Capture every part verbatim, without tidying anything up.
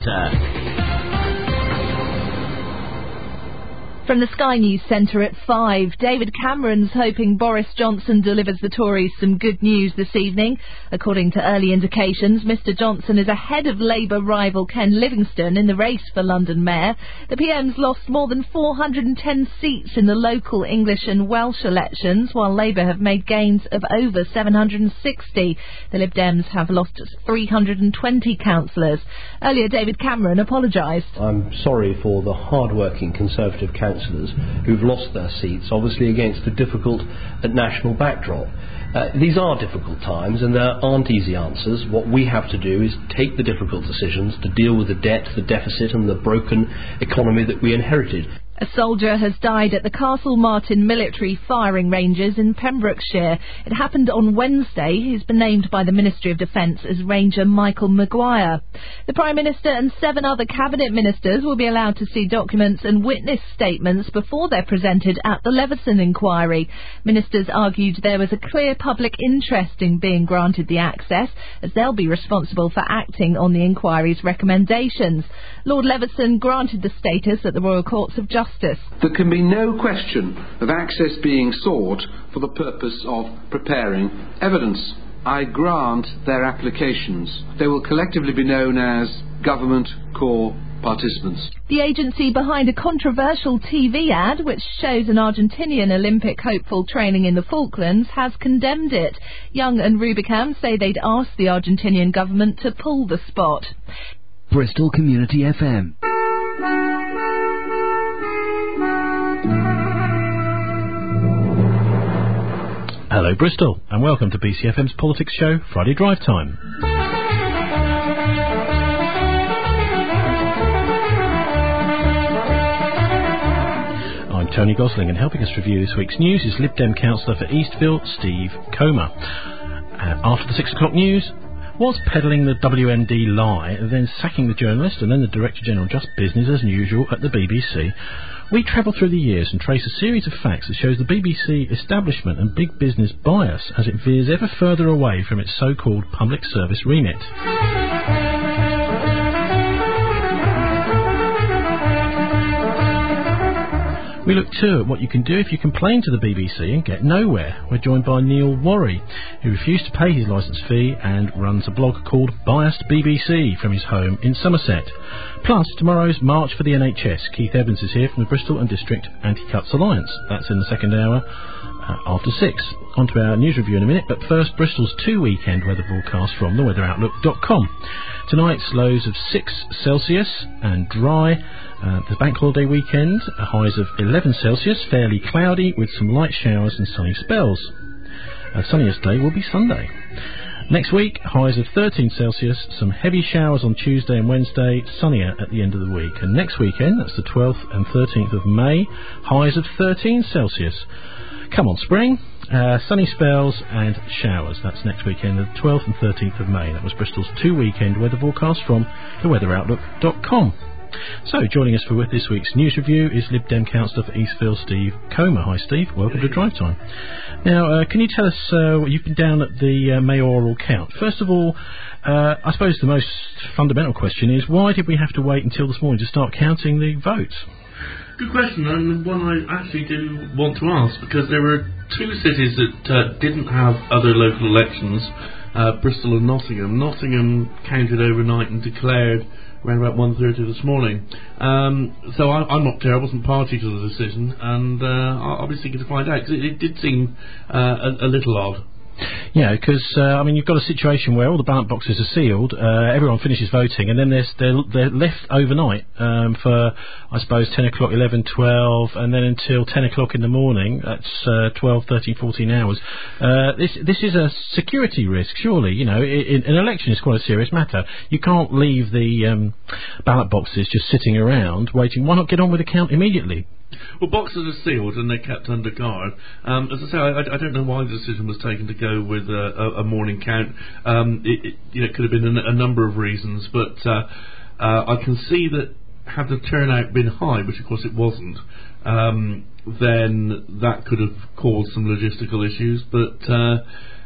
Centre. From the Sky News Centre at five, David Cameron's hoping Boris Johnson delivers the Tories some good news this evening. According to early indications, Mr Johnson is ahead of Labour rival Ken Livingstone in the race for London Mayor. The P M's lost more than four hundred ten seats in the local English and Welsh elections, while Labour have made gains of over seven hundred sixty. The Lib Dems have lost three hundred twenty councillors. Earlier, David Cameron apologised. I'm sorry for the hard-working Conservative councillors who've lost their seats, obviously against a difficult uh, national backdrop. Uh, these are difficult times and there aren't easy answers. What we have to do is take the difficult decisions to deal with the debt, the deficit and the broken economy that we inherited. A soldier has died at the Castle Martin military firing ranges in Pembrokeshire. It happened on Wednesday. He's been named by the Ministry of Defence as Ranger Michael Maguire. The Prime Minister and seven other Cabinet Ministers will be allowed to see documents and witness statements before they're presented at the Leveson inquiry. Ministers argued there was a clear public interest in being granted the access, as they'll be responsible for acting on the inquiry's recommendations. Lord Leveson granted the status at the Royal Courts of Justice. There can be no question of access being sought for the purpose of preparing evidence. I grant their applications. They will collectively be known as Government Core Participants. The agency behind a controversial T V ad which shows an Argentinian Olympic hopeful training in the Falklands has condemned it. Young and Rubicam say they'd asked the Argentinian government to pull the spot. Bristol Community F M. Hello Bristol, and welcome to B C F M's Politics Show, Friday Drive Time. I'm Tony Gosling, and helping us review this week's news is Lib Dem councillor for Eastville, Steve Comer. Uh, after the six o'clock news, was peddling the W M D lie, then sacking the journalist and then the Director General just business as usual at the B B C. We travel through the years and trace a series of facts that shows the B B C establishment and big business bias as it veers ever further away from its so-called public service remit. We look too at what you can do if you complain to the B B C and get nowhere. We're joined by Neil Worry, who refused to pay his licence fee and runs a blog called Biased B B C from his home in Somerset. Plus, tomorrow's March for the N H S. Keith Evans is here from the Bristol and District Anti-Cuts Alliance. That's in the second hour uh, after six. On to our news review in a minute, but first, Bristol's two weekend weather forecast from the weather outlook dot com. Tonight's lows of six Celsius and dry. Uh, the bank holiday weekend, highs of eleven Celsius, fairly cloudy with some light showers and sunny spells. Uh, sunniest day will be Sunday. Next week, highs of thirteen Celsius, some heavy showers on Tuesday and Wednesday, sunnier at the end of the week. And next weekend, that's the twelfth and thirteenth of May, highs of thirteen Celsius. Come on, spring. Uh, sunny spells and showers. That's next weekend, the twelfth and thirteenth of May. That was Bristol's two weekend weather forecast from the weather outlook dot com. So, joining us for this week's news review is Lib Dem councillor for Eastville, Steve Comer. Hi, Steve. Welcome to Drive Time. Now, uh, can you tell us, uh, you've been down at the uh, mayoral count. First of all, uh, I suppose the most fundamental question is, why did we have to wait until this morning to start counting the votes? Good question, and one I actually do want to ask, because there were two cities that uh, didn't have other local elections, uh, Bristol and Nottingham. Nottingham counted overnight and declared around about one thirty this morning. Um, so I, I'm not there, I wasn't party to the decision, and uh, I'll be seeking to find out, because it, it did seem uh, a, a little odd. Yeah, because, uh, I mean, you've got a situation where all the ballot boxes are sealed, uh, everyone finishes voting, and then there's, they're, they're left overnight um, for, I suppose, ten o'clock, eleven, twelve, and then until ten o'clock in the morning. That's uh, twelve, thirteen, fourteen hours. Uh, this this is a security risk, surely. You know, it, an election is quite a serious matter. You can't leave the um, ballot boxes just sitting around waiting. Why not get on with the count immediately? Well, boxes are sealed and they're kept under guard. Um, as I say, I, I don't know why the decision was taken to go with a, a, a morning count. Um, it, it, you know, it could have been a, a number of reasons, but uh, uh, I can see that had the turnout been high, which of course it wasn't, um, then that could have caused some logistical issues. But uh,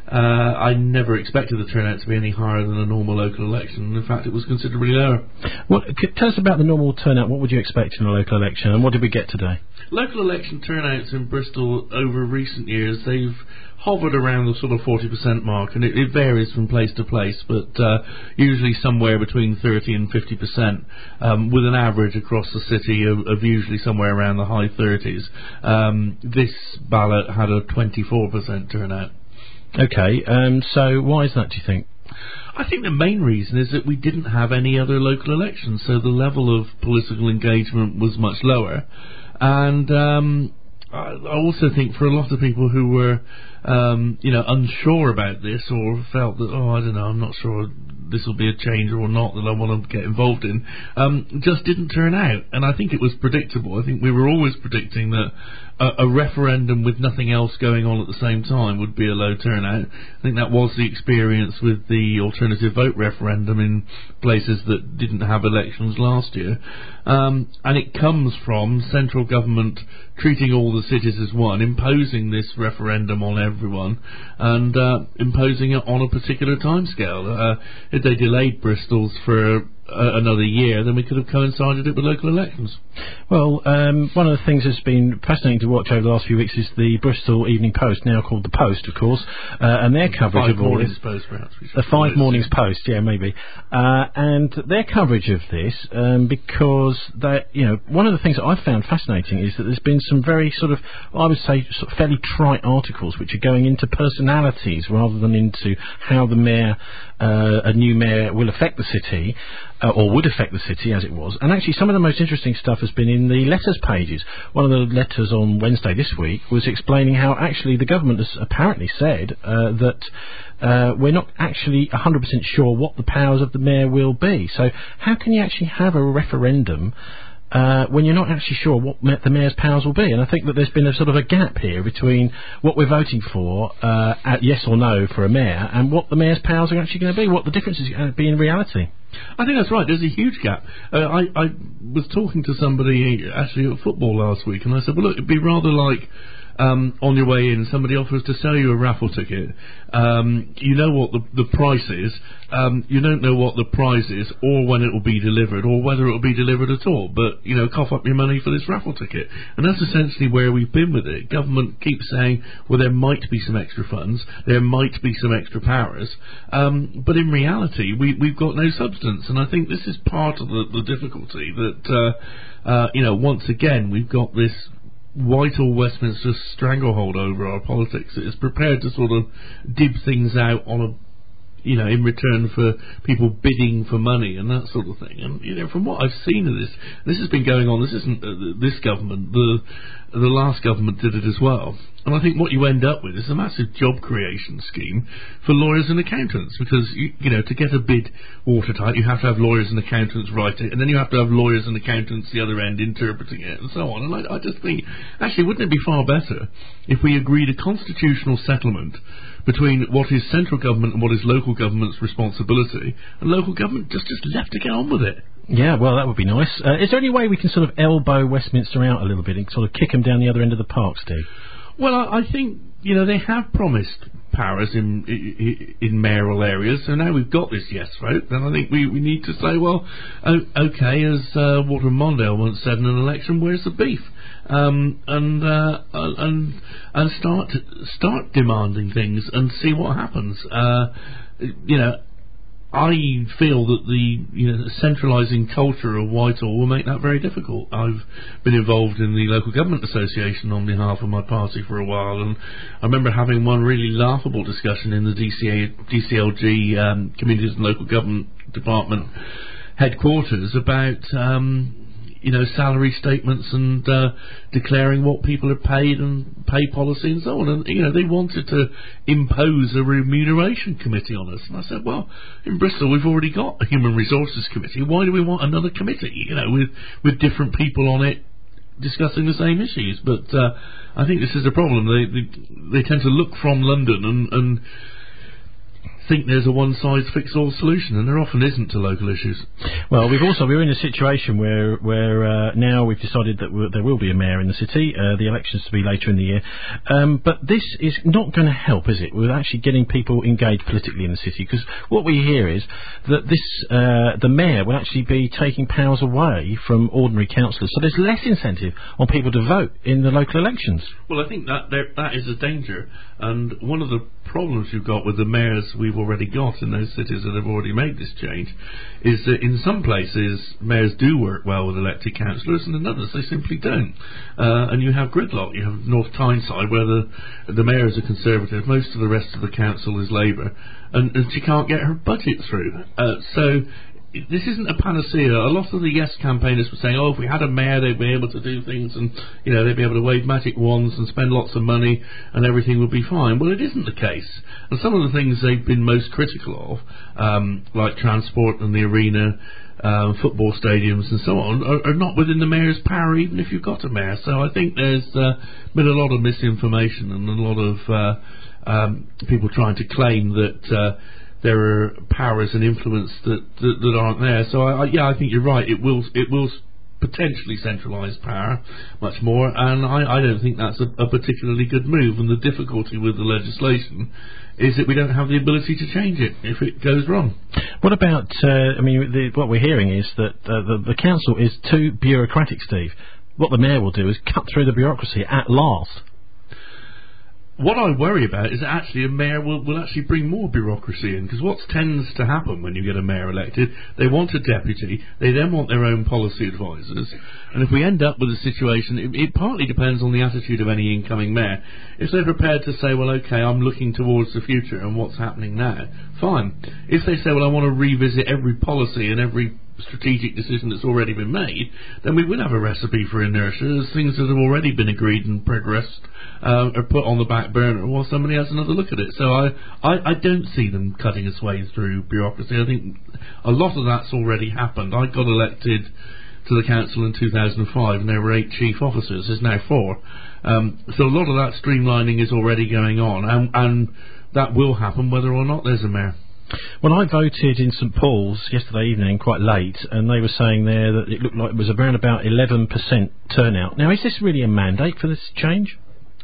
uh, I never expected the turnout to be any higher than a normal local election. In fact, it was considerably lower. What, could, tell us about the normal turnout. What would you expect in a local election, and what did we get today? Local election turnouts in Bristol over recent years, they've hovered around the sort of forty percent mark, and it, it varies from place to place, but uh, usually somewhere between thirty and fifty percent, um, with an average across the city of, of usually somewhere around the high thirties. Um, this ballot had a twenty-four percent turnout. Okay, um, so why is that, do you think? I think the main reason is that we didn't have any other local elections, so the level of political engagement was much lower. And um, I also think for a lot of people who were, um, you know, unsure about this, or felt that, oh, I don't know, I'm not sure this will be a change or not that I want to get involved in, um, just didn't turn out. And I think it was predictable. I think we were always predicting that a, a referendum with nothing else going on at the same time would be a low turnout. I think that was the experience with the alternative vote referendum in places that didn't have elections last year. Um, and it comes from central government treating all the cities as one, imposing this referendum on everyone, and uh, imposing it on a particular timescale. Uh, if they delayed Bristol's for Uh, another year, then we could have coincided it with local elections. Well, um, one of the things that's been fascinating to watch over the last few weeks is the Bristol Evening Post, now called The Post, of course, uh, and their coverage Five of all Mornings this. Post, perhaps. The Five Mornings Post, yeah, maybe. Uh, and their coverage of this, um, because they, you know, one of the things that I've found fascinating is that there's been some very sort of, I would say, sort of fairly trite articles which are going into personalities rather than into how the mayor, uh, a new mayor, will affect the city. Uh, or would affect the city as it was. And actually some of the most interesting stuff has been in the letters pages. One of the letters on Wednesday this week was explaining how actually the government has apparently said uh, that uh, we're not actually one hundred percent sure what the powers of the mayor will be. So how can you actually have a referendum Uh, when you're not actually sure what ma- the mayor's powers will be? And I think that there's been a sort of a gap here between what we're voting for, uh, at yes or no for a mayor, and what the mayor's powers are actually going to be, what the difference is going to be in reality. I think that's right. There's a huge gap. Uh, I, I was talking to somebody actually at football last week, and I said, well, look, it'd be rather like Um, on your way in, somebody offers to sell you a raffle ticket. Um, you know what the, the price is. Um, you don't know what the prize is, or when it will be delivered, or whether it will be delivered at all. But, you know, cough up your money for this raffle ticket. And that's essentially where we've been with it. Government keeps saying, well, there might be some extra funds, there might be some extra powers. Um, but in reality, we, we've got no substance. And I think this is part of the, the difficulty that, uh, uh, you know, once again, we've got this Whitehall Westminster stranglehold over our politics. It is prepared to sort of dib things out on a, you know, in return for people bidding for money and that sort of thing. And, you know, from what I've seen of this, this has been going on. This isn't uh, this government. The the last government did it as well. And I think what you end up with is a massive job creation scheme for lawyers and accountants, because, you, you know, to get a bid watertight, you have to have lawyers and accountants write it, and then you have to have lawyers and accountants the other end interpreting it, and so on. And I, I just think, actually, wouldn't it be far better if we agreed a constitutional settlement between what is central government and what is local government's responsibility, and local government just, just left to get on with it? Yeah, well, that would be nice. Uh, is there any way we can sort of elbow Westminster out a little bit and sort of kick them down the other end of the park, Steve? Well, I, I think, you know, they have promised powers in, in in mayoral areas, so now we've got this yes vote, then I think we, we need to say, well, oh, okay, as uh, Walter Mondale once said in an election, where's the beef? Um, and uh, and and start start demanding things and see what happens. Uh, you know, I feel that the you know centralising culture of Whitehall will make that very difficult. I've been involved in the local government association on behalf of my party for a while, and I remember having one really laughable discussion in the D C A, D C L G um, Communities and Local Government Department headquarters about um, you know, salary statements and uh, declaring what people are paid and pay policy and so on. And, you know, they wanted to impose a remuneration committee on us. And I said, well, in Bristol we've already got a human resources committee. Why do we want another committee, you know, with, with different people on it discussing the same issues? But uh, I think this is a problem. They, they, they tend to look from London and... and think there's a one-size-fits-all solution, and there often isn't to local issues. Well, we've also we're in a situation where where uh, now we've decided that w- there will be a mayor in the city. Uh, the elections to be later in the year, um, but this is not going to help, is it? With actually getting people engaged politically in the city, because what we hear is that this uh, the mayor will actually be taking powers away from ordinary councillors, so there's less incentive on people to vote in the local elections. Well, I think that there, that is a danger, and one of the problems you've got with the mayors we've already got in those cities that have already made this change is that in some places mayors do work well with elected councillors, and in others they simply don't. Uh, and you have gridlock. You have North Tyneside, where the the mayor is a Conservative, most of the rest of the council is Labour, and, and she can't get her budget through. Uh, so this isn't a panacea. A lot of the Yes campaigners were saying, oh, if we had a mayor, they'd be able to do things, and you know, they'd be able to wave magic wands and spend lots of money, and everything would be fine. Well, it isn't the case. And some of the things they've been most critical of, um, like transport and the arena, uh, football stadiums and so on, are, are not within the mayor's power, even if you've got a mayor. So I think there's uh, been a lot of misinformation and a lot of uh, um, people trying to claim that uh, there are powers and influence that, that, that aren't there. So I, I, yeah, I think you're right. It will it will potentially centralise power much more, and I, I don't think that's a, a particularly good move. And the difficulty with the legislation is that we don't have the ability to change it if it goes wrong. What about? Uh, I mean, the, what we're hearing is that uh, the, the council is too bureaucratic, Steve. What the mayor will do is cut through the bureaucracy at last. What I worry about is that actually a mayor will, will actually bring more bureaucracy in, because what tends to happen when you get a mayor elected, they want a deputy, they then want their own policy advisors, and if we end up with a situation, it, it partly depends on the attitude of any incoming mayor. If they're prepared to say, well, okay, I'm looking towards the future and what's happening now, fine. If they say, well, I want to revisit every policy and every strategic decision that's already been made, then we will have a recipe for inertia as things that have already been agreed and progressed uh, are put on the back burner while somebody has another look at it. So I, I, I don't see them cutting its way through bureaucracy. I think a lot of that's already happened. I got elected to the council in two thousand five and there were eight chief officers. There's now four. Um, so a lot of that streamlining is already going on, and, and that will happen whether or not there's a mayor. Well, I voted in St Paul's yesterday evening, quite late, and they were saying there that it looked like it was around about eleven percent turnout. Now, is this really a mandate for this change?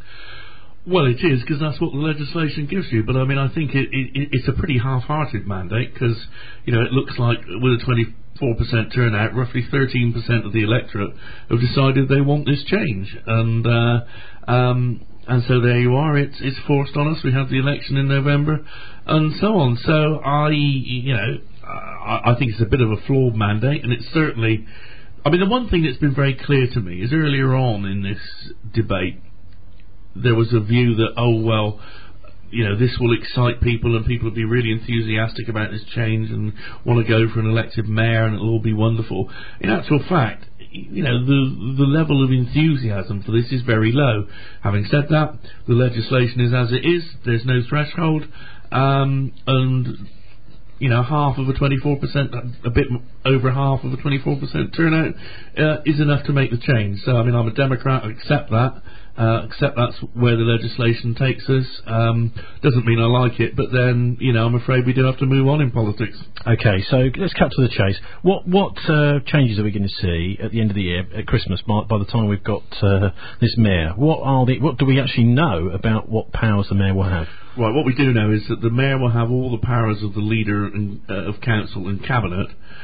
Well, it is, because that's what the legislation gives you. But I mean, I think it, it, it's a pretty half-hearted mandate, because you know it looks like with a twenty-four percent turnout, roughly thirteen percent of the electorate have decided they want this change, and uh, um, and so there you are. It's it's forced on us. We have the election in November, and so on. So I, you know, I, I think it's a bit of a flawed mandate, and it's certainly. I mean, the one thing that's been very clear to me is earlier on in this debate, there was a view that, oh, well, you know, this will excite people and people will be really enthusiastic about this change and want to go for an elected mayor and it'll all be wonderful. In actual fact, you know, the the level of enthusiasm for this is very low. Having said that, the legislation is as it is. There's no threshold. Um, and, you know, half of a twenty-four percent, a bit over half of a twenty-four percent turnout uh, is enough to make the change. So, I mean, I'm a Democrat, I accept that. Uh, except that's where the legislation takes us. Um, doesn't mean I like it, but then, you know, I'm afraid we do have to move on in politics. Okay, so let's cut to the chase. What what uh, changes are we going to see at the end of the year, at Christmas, by, by the time we've got uh, this mayor? What are the what do we actually know about what powers the mayor will have? Right, what we do know is that the mayor will have all the powers of the leader and, uh, of council and cabinet.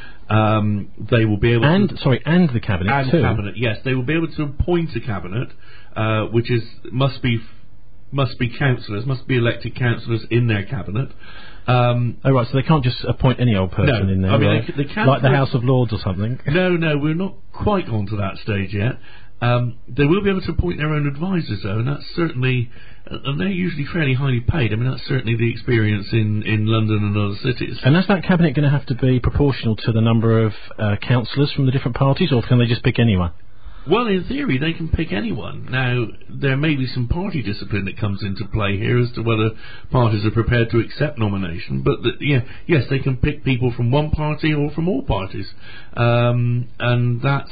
Um, they will be able and to... sorry, and the cabinet and too. cabinet, yes. They will be able to appoint a cabinet, uh, which is must be must be councillors, must be elected councillors in their cabinet. Um, oh right, so they can't just appoint any old person no, in there, I mean, right? they, they like the House of Lords or something. No, no, we're not quite gone to that stage yet. Um, they will be able to appoint their own advisors, though, and that's certainly, uh, and they're usually fairly highly paid. I mean, that's certainly the experience in, in London and other cities. And is that cabinet going to have to be proportional to the number of uh, councillors from the different parties, or can they just pick anyone? Well, in theory, they can pick anyone. Now, there may be some party discipline that comes into play here as to whether parties are prepared to accept nomination, but the, yeah, yes, they can pick people from one party or from all parties. Um, and that's,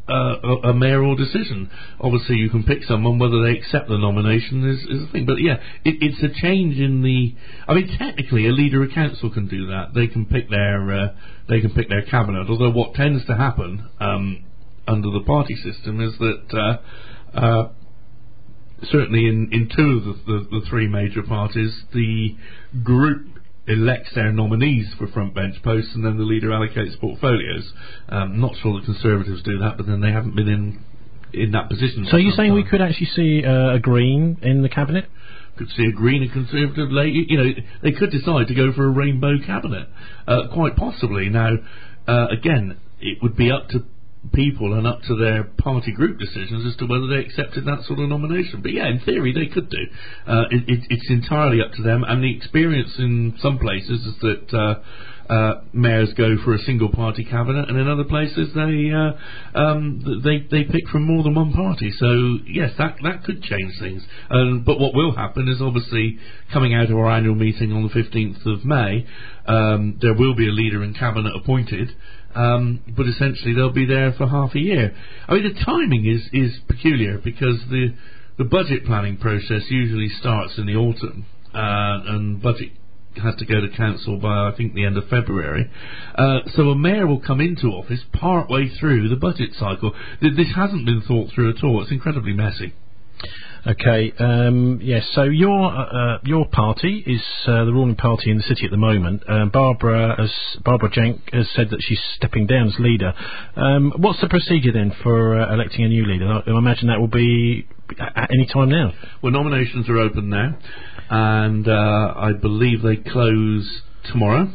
uh, a, a mayoral decision. Obviously, you can pick someone. Whether they accept the nomination is, is a thing. But yeah, it, it's a change in the. I mean, technically, a leader of council can do that. They can pick their uh, they can pick their cabinet. Although what tends to happen um, under the party system is that uh, uh, certainly in, in two of the, the, the three major parties, the group elects their nominees for front bench posts, and then the leader allocates portfolios. Um, not sure the Conservatives do that, but then they haven't been in in that position. So you're saying time. we could actually see uh, a Green in the cabinet? Could see a Green and Conservative lady. You know, they could decide to go for a rainbow cabinet, uh, quite possibly. Now, uh, again, it would be up to people and up to their party group decisions as to whether they accepted that sort of nomination. But yeah, in theory they could do. Uh, it, it, it's entirely up to them, and the experience in some places is that uh, uh, mayors go for a single party cabinet, and in other places they uh, um, they they pick from more than one party. So yes, that that could change things. Um, but what will happen is, obviously, coming out of our annual meeting on the fifteenth of May, um, there will be a leader in cabinet appointed. Um, but essentially they'll be there for half a year. I mean, the timing is, is peculiar because the the budget planning process usually starts in the autumn, uh, and budget has to go to council by, I think, the end of February. Uh, so a mayor will come into office part way through the budget cycle. This hasn't been thought through at all. It's incredibly messy. Okay, um, yes, so your uh, your party is uh, the ruling party in the city at the moment. Uh, Barbara has, Barbara Jank has said that she's stepping down as leader. Um, what's the procedure then for uh, electing a new leader? I, I imagine that will be at any time now. Well, nominations are open now, and uh, I believe they close tomorrow.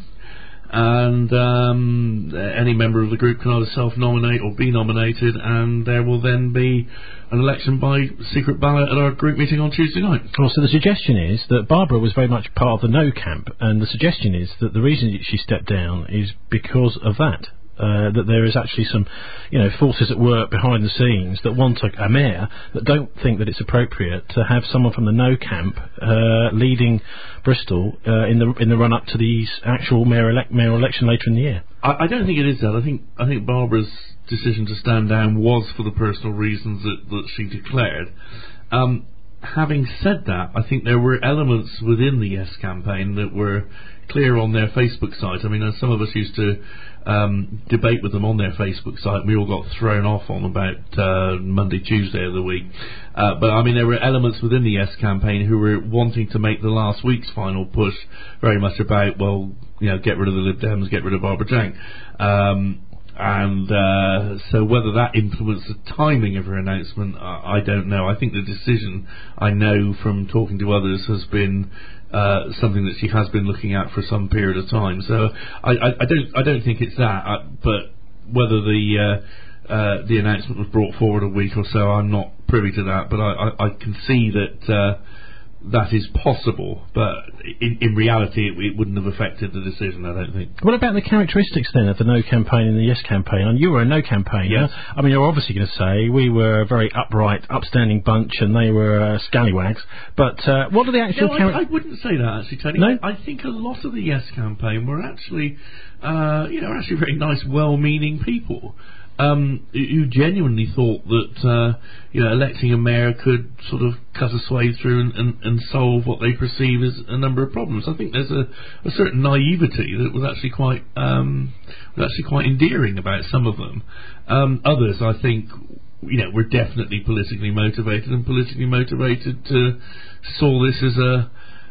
And um, any member of the group can either self-nominate or be nominated, and there will then be an election by secret ballot at our group meeting on Tuesday night. Well, so the suggestion is that Barbara was very much part of the no camp, and the suggestion is that the reason she stepped down is because of that. Uh, that there is actually some, you know, forces at work behind the scenes that want a, a mayor that don't think that it's appropriate to have someone from the no camp uh, leading Bristol uh, in the in the run up to the actual mayor elect mayoral election later in the year. I, I don't think it is that. I think I think Barbara's decision to stand down was for the personal reasons that, that she declared. Um, having said that, I think there were elements within the Yes campaign that were clear on their Facebook site. I mean, some of us used to um, debate with them on their Facebook site. We all got thrown off on about uh, Monday, Tuesday of the week. Uh, but I mean, there were elements within the Yes campaign who were wanting to make the last week's final push very much about, well, you know, get rid of the Lib Dems, get rid of Barbara Jank. Um, and uh, so whether that influenced the timing of her announcement, I, I don't know. I think the decision, I know from talking to others, has been Uh, something that she has been looking at for some period of time. So I, I, I don't I don't think it's that. I, but whether the uh, uh, the announcement was brought forward a week or so, I'm not privy to that. But I, I, I can see that uh, that is possible. But in, in reality, it, it wouldn't have affected the decision, I don't think. What about the characteristics then of the No campaign and the Yes campaign? And you were a No campaigner. Yes. I mean, you're obviously going to say we were a very upright, upstanding bunch, and they were uh, scallywags. But uh, what are the actual? No, char- I, I wouldn't say that actually, Tony. No? I, I think a lot of the Yes campaign were actually, uh, you know, actually very nice, well-meaning people. Um, who genuinely thought that uh, you know, electing a mayor could sort of cut a swathe through and, and, and solve what they perceive as a number of problems. I think there's a, a certain naivety that was actually quite um, was actually quite endearing about some of them. Um, others, I think, you know, were definitely politically motivated and politically motivated to saw this as a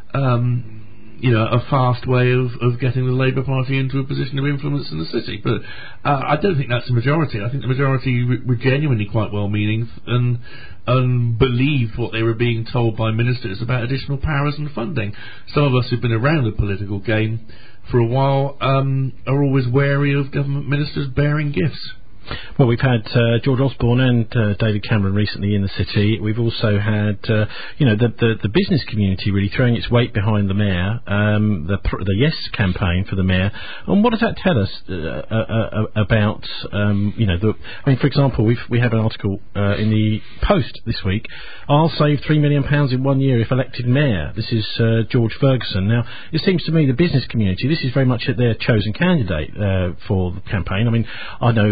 um, you know, a fast way of, of getting the Labour Party into a position of influence in the city. But uh, I don't think that's the majority. I think the majority were genuinely quite well-meaning and, and believed what they were being told by ministers about additional powers and funding. Some of us who've been around the political game for a while um, are always wary of government ministers bearing gifts. Well, we've had uh, George Osborne and uh, David Cameron recently in the city. We've also had, uh, you know, the, the the business community really throwing its weight behind the mayor, um, the the Yes campaign for the mayor. And what does that tell us uh, uh, uh, about, um, you know, the? I mean, for example, we we have an article uh, in the Post this week. I'll save three million pounds in one year if elected mayor. This is uh, George Ferguson. Now, it seems to me the business community, this is very much their chosen candidate uh, for the campaign. I mean, I know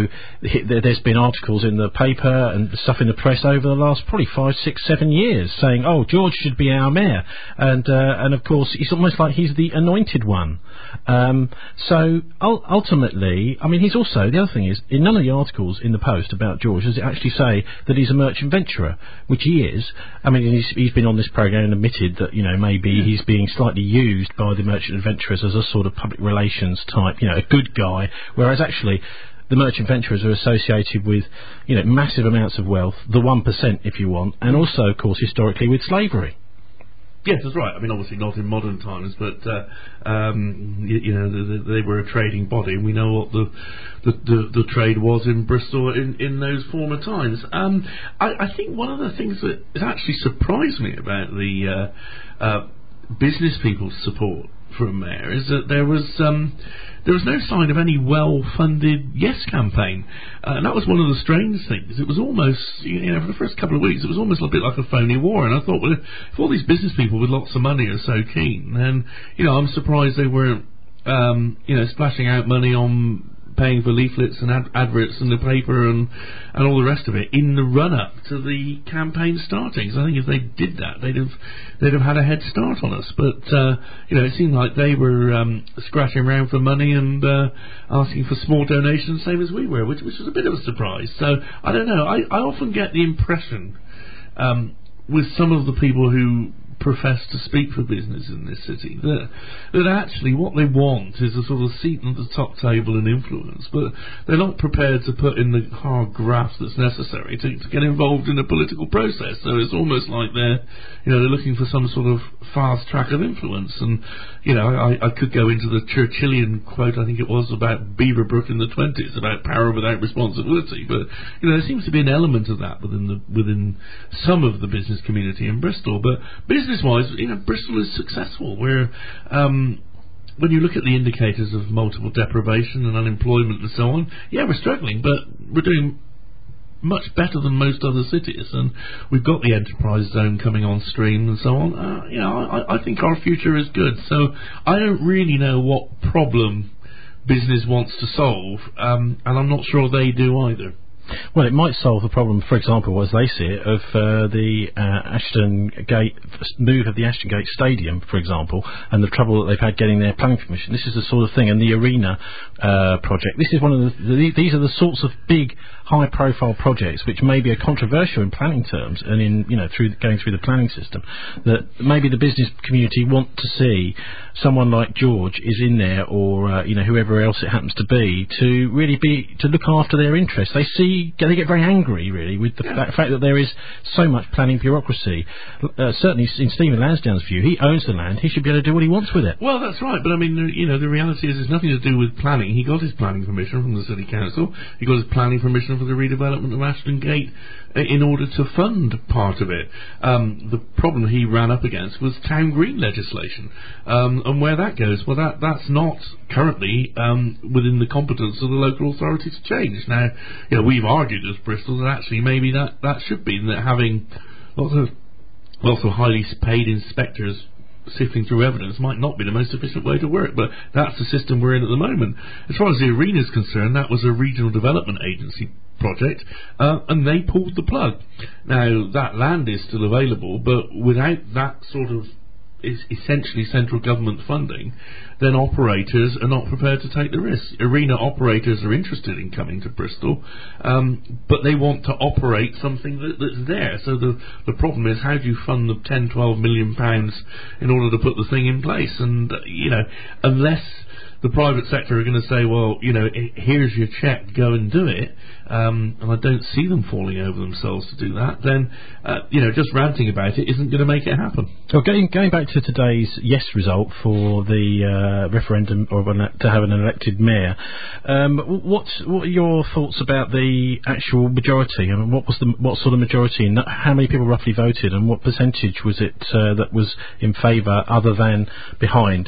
there's been articles in the paper and stuff in the press over the last probably five, six, seven years saying, oh, George should be our mayor. And, uh, and of course, it's almost like he's the anointed one. Um, so ul- ultimately, I mean, he's also, the other thing is, in none of the articles in the Post about George does it actually say that he's a merchant venturer, which he is. I mean, he's, he's been on this programme and admitted that, you know, maybe yeah. he's being slightly used by the merchant adventurers as a sort of public relations type, you know, a good guy, whereas actually the merchant venturers are associated with, you know, massive amounts of wealth, the one percent if you want, and also, of course, historically with slavery. Yes, that's right. I mean, obviously not in modern times, but uh, um, you, you know, the, the, they were a trading body, and we know what the the, the, the trade was in Bristol in, in those former times. Um, I, I think one of the things that actually surprised me about the uh, uh, business people's support for a mayor is that there was um, there was no sign of any well-funded Yes campaign, uh, and that was one of the strange things. It was almost, you know, for the first couple of weeks, it was almost a bit like a phony war. And I thought, well, if, if all these business people with lots of money are so keen, then, you know, I'm surprised they weren't, um, you know, splashing out money on paying for leaflets and ad- adverts in the paper and and all the rest of it in the run-up to the campaign starting. So I think if they did that, they'd have they'd have had a head start on us. But uh, you know, it seemed like they were um, scratching around for money and uh, asking for small donations, same as we were, which which was a bit of a surprise. So I don't know. I, I often get the impression um, with some of the people who profess to speak for business in this city that that actually what they want is a sort of seat at the top table and influence, but they're not prepared to put in the hard graft that's necessary to, to get involved in a political process. So it's almost like they're, you know, they're looking for some sort of fast track of influence. And you know, I, I could go into the Churchillian quote, I think it was, about Beaverbrook in the twenties, about power without responsibility. But you know, there seems to be an element of that within the within some of the business community in Bristol. But business-wise, you know, Bristol is successful. Where um, when you look at the indicators of multiple deprivation and unemployment and so on, yeah, we're struggling, but we're doing much better than most other cities, and we've got the enterprise zone coming on stream and so on. Uh, you know, I, I think our future is good. So I don't really know what problem business wants to solve, um, and I'm not sure they do either. Well, it might solve the problem, for example, as they see it, of uh, the uh, Ashton Gate move of the Ashton Gate Stadium, for example, and the trouble that they've had getting their planning permission. This is the sort of thing, and the arena uh, project. This is one of the, the. These are the sorts of big, high-profile projects which maybe are controversial in planning terms, and in you know through going through the planning system. That maybe the business community want to see someone like George is in there, or uh, you know whoever else it happens to be, to really be to look after their interests. They see. They get very angry, really, with the yeah. fact that there is so much planning bureaucracy. Uh, certainly, in Stephen Lansdown's view, he owns the land. He should be able to do what he wants with it. Well, that's right. But I mean, the, you know, the reality is, it's nothing to do with planning. He got his planning permission from the City Council. He got his planning permission for the redevelopment of Ashton Gate in order to fund part of it. Um, the problem he ran up against was town green legislation, um, and where that goes, well, that that's not currently um, within the competence of the local authority to change. Now, you know, we've argued as Bristol that actually maybe that, that should be, and that having lots of lots of highly paid inspectors sifting through evidence might not be the most efficient way to work, but that's the system we're in at the moment. As far as the arena is concerned, that was a regional development agency project, uh, and they pulled the plug. Now, that land is still available, but without that sort of is essentially central government funding, then operators are not prepared to take the risk. Arena operators are interested in coming to Bristol, um, but they want to operate something that, that's there. So the the problem is, how do you fund the ten, twelve million pounds in order to put the thing in place? And, uh, you know, unless the private sector are going to say, well, you know, here's your cheque, go and do it, um, and I don't see them falling over themselves to do that, then, uh, you know, just ranting about it isn't going to make it happen. So going, going back to today's yes result for the uh, referendum or to have an elected mayor, um, what, what are your thoughts about the actual majority? I mean, what was the what sort of majority, and how many people roughly voted, and what percentage was it uh, that was in favour other than behind?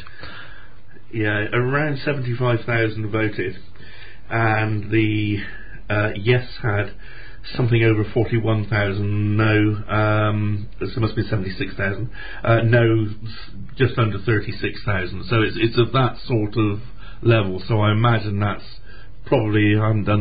Yeah, around seventy-five thousand voted, and the uh, yes had something over forty-one thousand, no, um, so it must be seventy-six thousand, uh, no, just under thirty-six thousand. So it's it's of that sort of level. So I imagine that's probably, I haven't done the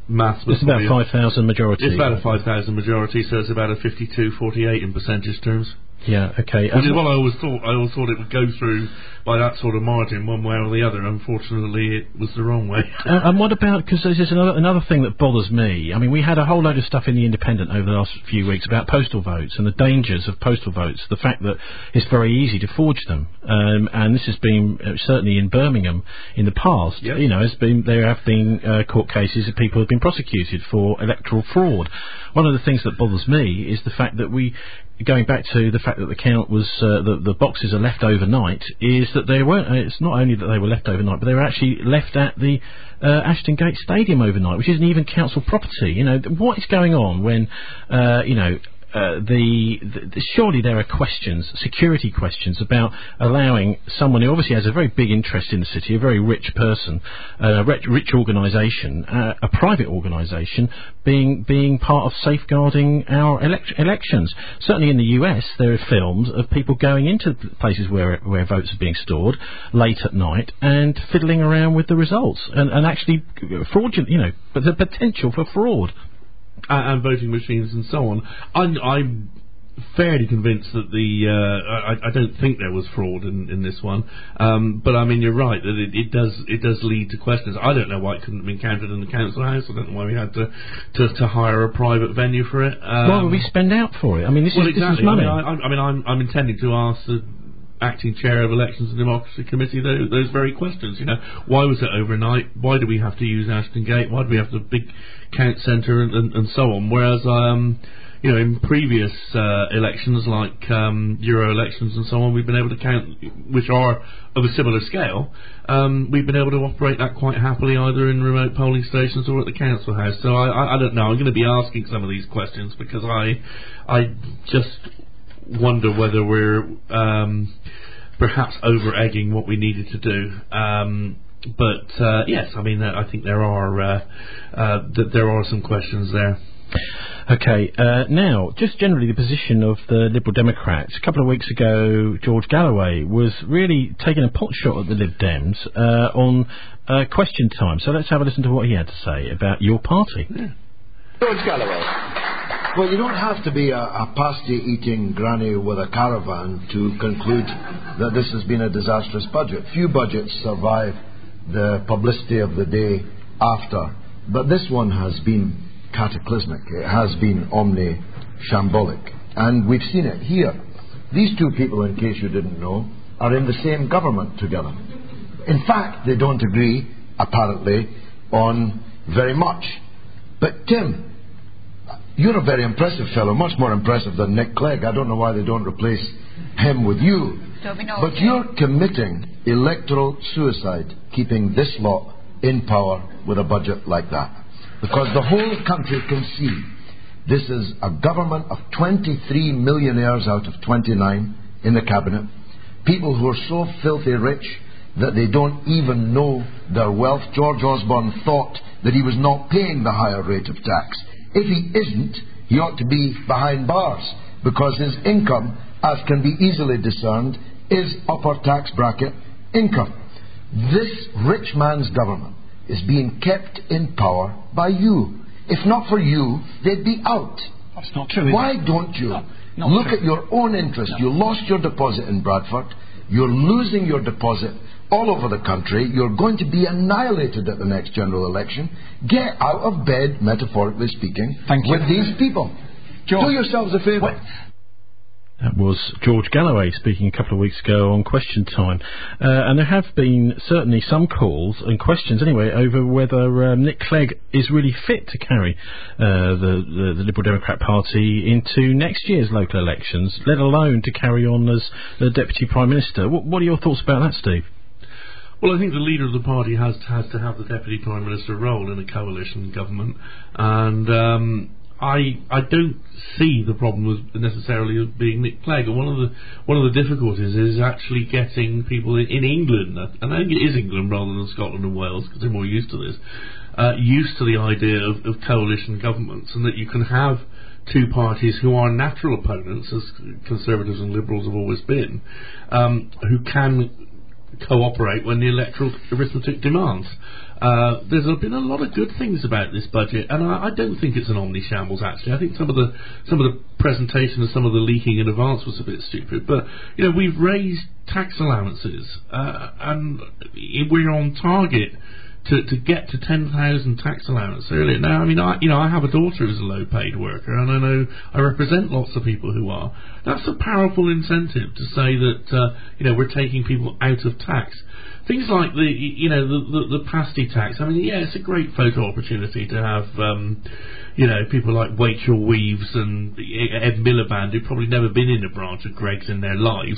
maths was it's about five thousand majority. It's about a five thousand majority, so it's about a fifty-two forty-eight in percentage terms. Yeah, okay. Which um, is what I always thought. I always thought it would go through by that sort of margin, one way or the other. Unfortunately, it was the wrong way. uh, and what about, because there's just another, another thing that bothers me. I mean, we had a whole load of stuff in The Independent over the last few weeks about postal votes and the dangers of postal votes, the fact that it's very easy to forge them. Um, and this has been, uh, certainly in Birmingham in the past, yep. you know, has been, there have been uh, court cases of people who have been prosecuted for electoral fraud. One of the things that bothers me is the fact that we, going back to the fact that the count was, uh, the, the boxes are left overnight, is that they weren't, uh, it's not only that they were left overnight, but they were actually left at the uh, Ashton Gate Stadium overnight, which isn't even council property. You know, what is going on when, uh, you know, Uh, the, the surely there are questions, security questions, about allowing someone who obviously has a very big interest in the city, a very rich person, uh, a rich, rich organisation, uh, a private organisation, being being part of safeguarding our elect- elections. Certainly in the U S, there are films of people going into places where where votes are being stored late at night and fiddling around with the results and, and actually fraudulent, you know, but the potential for fraud. And, and voting machines and so on. I'm, I'm fairly convinced that the uh, I, I don't think there was fraud in, in this one, um, but I mean you're right that it, it does it does lead to questions. I don't know why it couldn't have been counted in the council house. I don't know why we had to to, to hire a private venue for it. Um, why would we spend out for it? I mean, this well, is exactly. this is money. I mean, I, I mean I'm, I'm intending to ask the acting chair of Elections and Democracy Committee those, those very questions. You know, why was it overnight? Why do we have to use Ashton Gate? Why do we have the big count centre and, and, and so on? Whereas, um, you know, in previous uh, elections like um, Euro elections and so on, we've been able to count, which are of a similar scale. Um, we've been able to operate that quite happily either in remote polling stations or at the council house. So I, I, I don't know. I'm going to be asking some of these questions because I, I just wonder whether we're um, perhaps over-egging what we needed to do. Um, but uh, yes, I mean, I think there are uh, uh, th- there are some questions there. Okay, uh, now, just generally the position of the Liberal Democrats. A couple of weeks ago, George Galloway was really taking a pot shot at the Lib Dems uh, on uh, question time. So let's have a listen to what he had to say about your party. Yeah. George Galloway. Well, you don't have to be a, a pasty-eating granny with a caravan to conclude that this has been a disastrous budget. Few budgets survive the publicity of the day after, but this one has been cataclysmic. It has been omni-shambolic, and we've seen it here. These two people, in case you didn't know, are in the same government together. In fact, they don't agree, apparently, on very much. But Tim, you're a very impressive fellow, much more impressive than Nick Clegg. I don't know why they don't replace him with you. But you're committing electoral suicide, keeping this lot in power with a budget like that. Because the whole country can see this is a government of twenty-three millionaires out of twenty-nine in the cabinet. People who are so filthy rich that they don't even know their wealth. George Osborne thought that he was not paying the higher rate of tax. If he isn't, he ought to be behind bars, because his income, as can be easily discerned, is upper tax bracket income. This rich man's government is being kept in power by you. If not for you, they'd be out. That's not true. Why don't you no, not look true. at your own interest? No. You lost your deposit in Bradford. You're losing your deposit all over the country. You're going to be annihilated at the next general election. Get out of bed, metaphorically speaking, Thank you. with these people. George, do yourselves a favour. What? That was George Galloway speaking a couple of weeks ago on Question Time. Uh, and there have been certainly some calls and questions anyway over whether um, Nick Clegg is really fit to carry uh, the, the, the Liberal Democrat Party into next year's local elections, let alone to carry on as the Deputy Prime Minister. What, what are your thoughts about that, Steve? Well, I think the leader of the party has to, has to have the Deputy Prime Minister role in a coalition government, and um, I I don't see the problem with necessarily as being Nick Clegg. And one of the one of the difficulties is actually getting people in, in England, and I think it is England rather than Scotland and Wales because they're more used to this, uh, used to the idea of, of coalition governments, and that you can have two parties who are natural opponents, as Conservatives and Liberals have always been, um, who can cooperate when the electoral arithmetic demands. Uh, there's been a lot of good things about this budget, and I, I don't think it's an omni-shambles, actually. I think some of the some of the presentation and some of the leaking in advance was a bit stupid. But, you know, we've raised tax allowances, uh, and we're on target to, to get to ten thousand tax allowance earlier. Now, I mean, I, you know, I have a daughter who's a low-paid worker, and I know I represent lots of people who are. That's a powerful incentive to say that, uh, you know, we're taking people out of tax. Things like the, you know, the, the, the pasty tax. I mean, yeah, it's a great photo opportunity to have, um, you know, people like Rachel Weaves and Ed Miliband, who've probably never been in a branch of Greggs in their lives.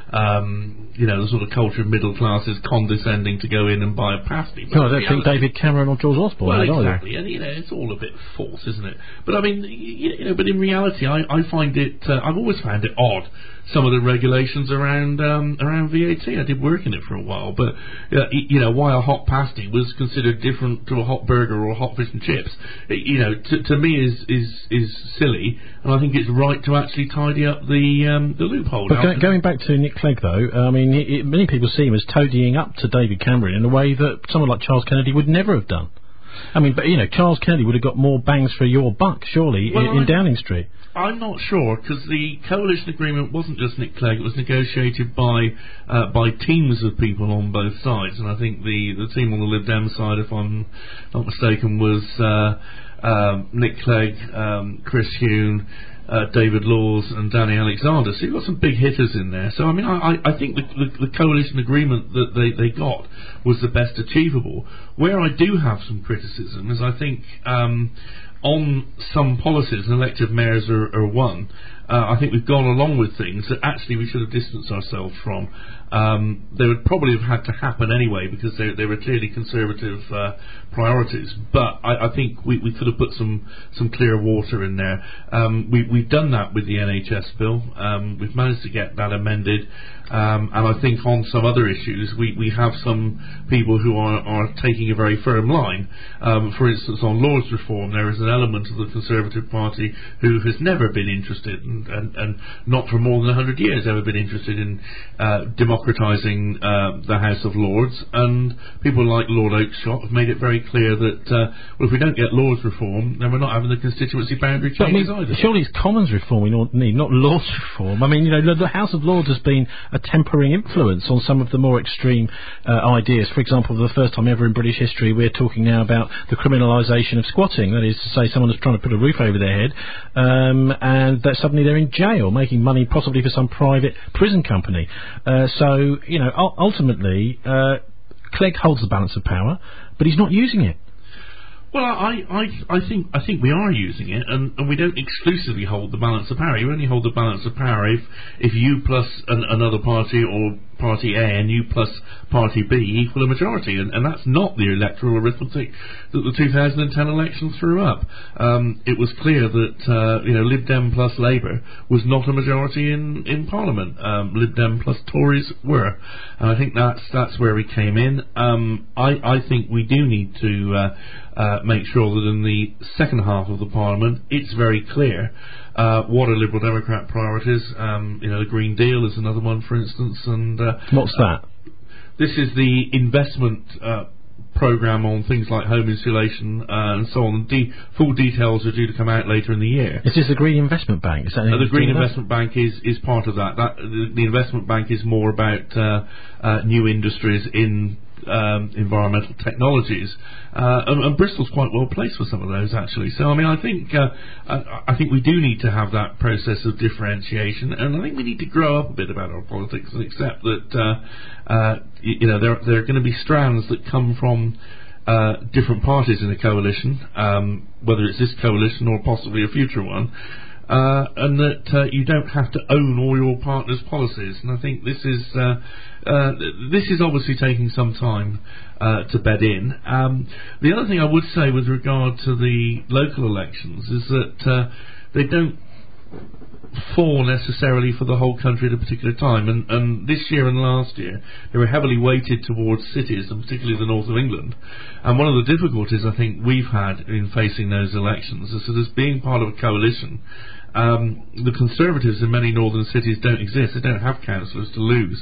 Um, you know, the sort of culture of middle classes condescending to go in and buy a pasty. No, I don't think David Cameron or George Osborne. Well, exactly, and you know, it's all a bit false, isn't it? But I mean, you know, but in reality, I, I find it. Uh, I've always found it odd. Some of the regulations around um, around V A T. I did work in it for a while, but uh, you know, why a hot pasty was considered different to a hot burger or a hot fish and chips, it, you know, to, to me is is is silly, and I think it's right to actually tidy up the um, the loophole. But go, going back to Nick Clegg, though, I mean, it, it, many people see him as toadying up to David Cameron in a way that someone like Charles Kennedy would never have done. I mean, but you know, Charles Kennedy would have got more bangs for your buck, surely, well, in, in Downing Street. I'm not sure, because the coalition agreement wasn't just Nick Clegg; it was negotiated by uh, by teams of people on both sides, and I think the, the team on the Lib Dem side, if I'm not mistaken, was uh, um, Nick Clegg, um, Chris Huhne, Uh, David Laws and Danny Alexander. So you've got some big hitters in there. So I mean, I, I think the, the, the coalition agreement that they, they got was the best achievable. Where I do have some criticism is I think um, on some policies, and elected mayors are, are one, uh, I think we've gone along with things that actually we should have distanced ourselves from. Um, they would probably have had to happen anyway because they, they were clearly conservative uh, priorities. But I, I think we, we could have put some, some clear water in there. Um, we, we've done that with the N H S bill. Um, we've managed to get that amended. Um, and I think on some other issues we, we have some people who are, are taking a very firm line. Um, for instance, on Lords reform, there is an element of the Conservative Party who has never been interested, and, and, and not for more than one hundred years ever been interested in uh, democratising uh, the House of Lords. And people like Lord Oakeshott have made it very clear that uh, well, if we don't get Lords reform, then we're not having the constituency boundary changes I mean, either. Surely it's Commons reform we need, not Lords reform. I mean, you know, the House of Lords has been a tempering influence on some of the more extreme uh, ideas. For example, for the first time ever in British history, we're talking now about the criminalisation of squatting. That is to say, someone is trying to put a roof over their head, um, and that suddenly they're in jail, making money possibly for some private prison company. Uh, so, you know, u- ultimately, uh, Clegg holds the balance of power, but he's not using it. Well, I, I, I think I think we are using it, and, and we don't exclusively hold the balance of power. You only hold the balance of power if, if you plus an, another party or Party A and you plus Party B equal a majority, and, and that's not the electoral arithmetic that the two thousand ten election threw up. Um, it was clear that uh, you know Lib Dem plus Labour was not a majority in in Parliament. Um, Lib Dem plus Tories were, and I think that's that's where we came in. Um, I I think we do need to uh, uh, make sure that in the second half of the Parliament it's very clear. Uh, what are Liberal Democrat priorities? Um, you know, the Green Deal is another one, for instance. And uh, what's that? This is the investment uh, programme on things like home insulation uh, and so on. The de- full details are due to come out later in the year. Is this the Green Investment Bank? Is that uh, the Green Investment Bank is, is part of that. that the, the Investment Bank is more about uh, uh, new industries in Um, environmental technologies, uh, and, and Bristol's quite well placed for some of those actually. So I mean, I think uh, I, I think we do need to have that process of differentiation, and I think we need to grow up a bit about our politics and accept that uh, uh, you, you know there there are going to be strands that come from uh, different parties in a coalition, um, whether it's this coalition or possibly a future one. Uh, and that uh, you don't have to own all your partners' policies, and I think this is uh, uh, this is obviously taking some time uh, to bed in. Um, the other thing I would say with regard to the local elections is that uh, they don't fall necessarily for the whole country at a particular time, and, and this year and last year they were heavily weighted towards cities, and particularly the north of England. And one of the difficulties I think we've had in facing those elections is that as being part of a coalition, um, the Conservatives in many northern cities don't exist. They don't have councillors to lose,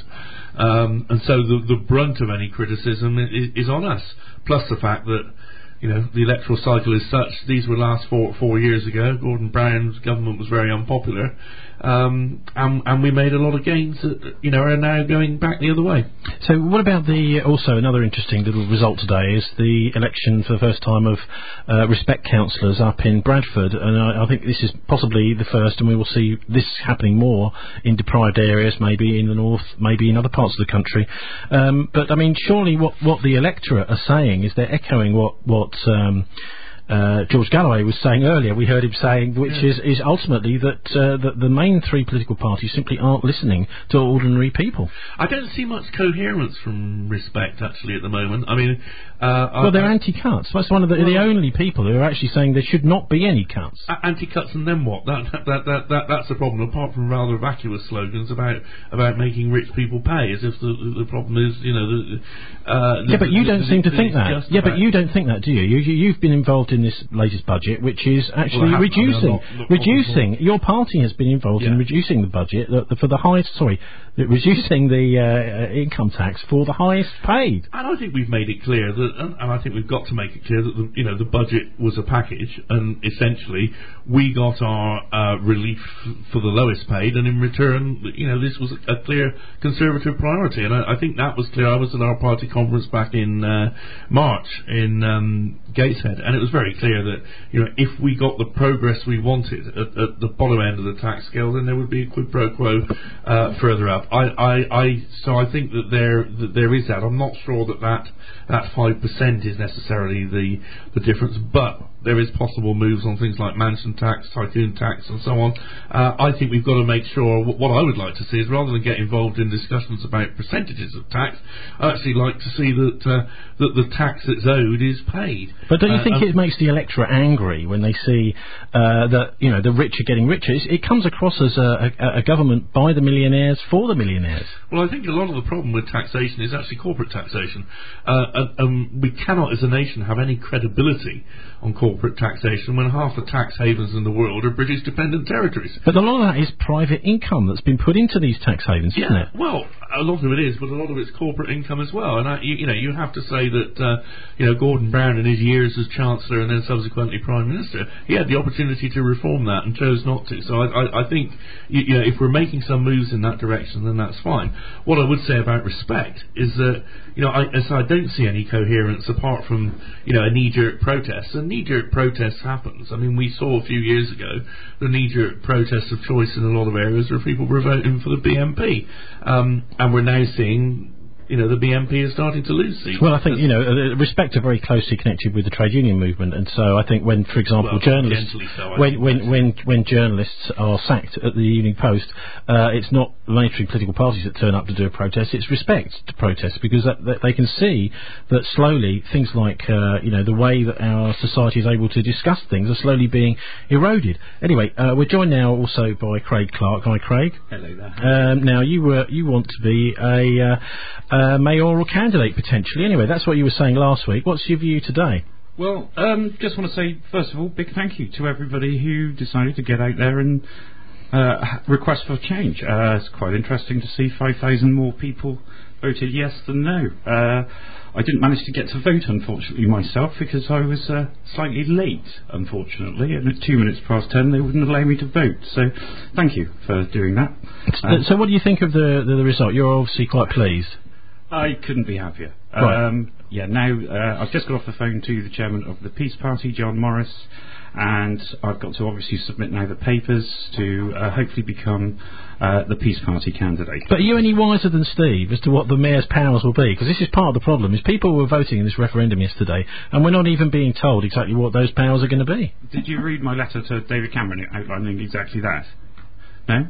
um, and so the, the brunt of any criticism is, is on us. Plus the fact that, you know, the electoral cycle is such. These were last four four years ago. Gordon Brown's government was very unpopular, um, and, and we made a lot of gains that, you know, are now going back the other way. So, what about the also another interesting little result today is the election for the first time of uh, Respect councillors up in Bradford, and I, I think this is possibly the first, and we will see this happening more in deprived areas, maybe in the north, maybe in other parts of the country. Um, but I mean, surely what what the electorate are saying is they're echoing what what Um, uh, George Galloway was saying earlier. We heard him saying, which yeah. is, is ultimately that, uh, that the main three political parties simply aren't listening to ordinary people. I don't see much coherence from Respect actually at the moment. I mean, uh, well, I, they're I, anti-cuts. That's one of the, well, the only people who are actually saying there should not be any cuts. Anti-cuts, and then what? That, that that that that that's the problem. Apart from rather vacuous slogans about about making rich people pay, as if the the problem is, you know, the. Uh, yeah, the, but you the, don't the, seem the, to think that. Yeah, but you don't think that, do you? You, you you've been involved in this latest budget, which is actually well, reducing, I mean, not, not reducing. Your party has been involved yeah. in reducing the budget the, the, for the highest. Sorry, reducing the uh, income tax for the highest paid. And I think we've made it clear that, and, and I think we've got to make it clear that the, you know, the budget was a package, and essentially we got our uh, relief for the lowest paid, and in return, you know, this was a clear Conservative priority, and I, I think that was clear. I was at our party conference back in uh, March in um, Gateshead, and it was very clear that, you know, if we got the progress we wanted at, at the bottom end of the tax scale, then there would be a quid pro quo uh, further up. I, I, I, so I think that there that there is that. I'm not sure that that, that five percent is necessarily the the difference, but there is possible moves on things like mansion tax, tycoon tax, and so on. Uh, I think we've got to make sure. What I would like to see is, rather than get involved in discussions about percentages of tax, I actually like to see that uh, that the tax that's owed is paid. But don't you uh, think it makes the electorate angry when they see uh, that, you know, the rich are getting richer? It comes across as a, a, a government by the millionaires for the millionaires. Well, I think a lot of the problem with taxation is actually corporate taxation. Uh, and, and we cannot, as a nation, have any credibility on corporate taxation when half the tax havens in the world are British dependent territories. But a lot of that is private income that's been put into these tax havens, yeah, isn't it? Well, a lot of it is, but a lot of it's corporate income as well. And I, you, you know, you have to say that uh, you know, Gordon Brown, in his years as Chancellor and then subsequently Prime Minister, he had the opportunity to reform that and chose not to. So I, I, I think, you, you know, if we're making some moves in that direction, then that's fine. What I would say about Respect is that, you know, I, as I don't see any coherence apart from, you know, a knee-jerk protest. And knee-jerk protest happens. I mean, we saw a few years ago the knee-jerk protest of choice in a lot of areas where people were voting for the B N P, um, and we're now seeing, you know, the B N P is starting to lose seats. Well, I think, you know, uh, Respect are very closely connected with the trade union movement, and so I think when, for example, well, journalists, so, when when when when journalists are sacked at the Evening Post, uh, it's not mainstream political parties that turn up to do a protest; it's Respect to protest, because that, that they can see that slowly things like, uh, you know, the way that our society is able to discuss things are slowly being eroded. Anyway, uh, we're joined now also by Craig Clark. Hi, Craig. Hello there. Um, now you were you want to be a uh, Uh, mayoral candidate potentially. Anyway, that's what you were saying last week. What's your view today? Well, um, just want to say, first of all, big thank you to everybody who decided to get out there and uh, request for change. Uh, it's quite interesting to see five thousand more people voted yes than no. Uh, I didn't manage to get to vote, unfortunately, myself, because I was uh, slightly late, unfortunately, and at two minutes past ten they wouldn't allow me to vote. So thank you for doing that. Uh, so what do you think of the, the, the result? You're obviously quite pleased. I couldn't be happier. Right. Um, yeah, now uh, I've just got off the phone to the chairman of the Peace Party, John Morris, and I've got to obviously submit now the papers to uh, hopefully become uh, the Peace Party candidate. But are you any wiser than Steve as to what the mayor's powers will be? Because this is part of the problem, is people were voting in this referendum yesterday, and we're not even being told exactly what those powers are going to be. Did you read my letter to David Cameron outlining exactly that? No?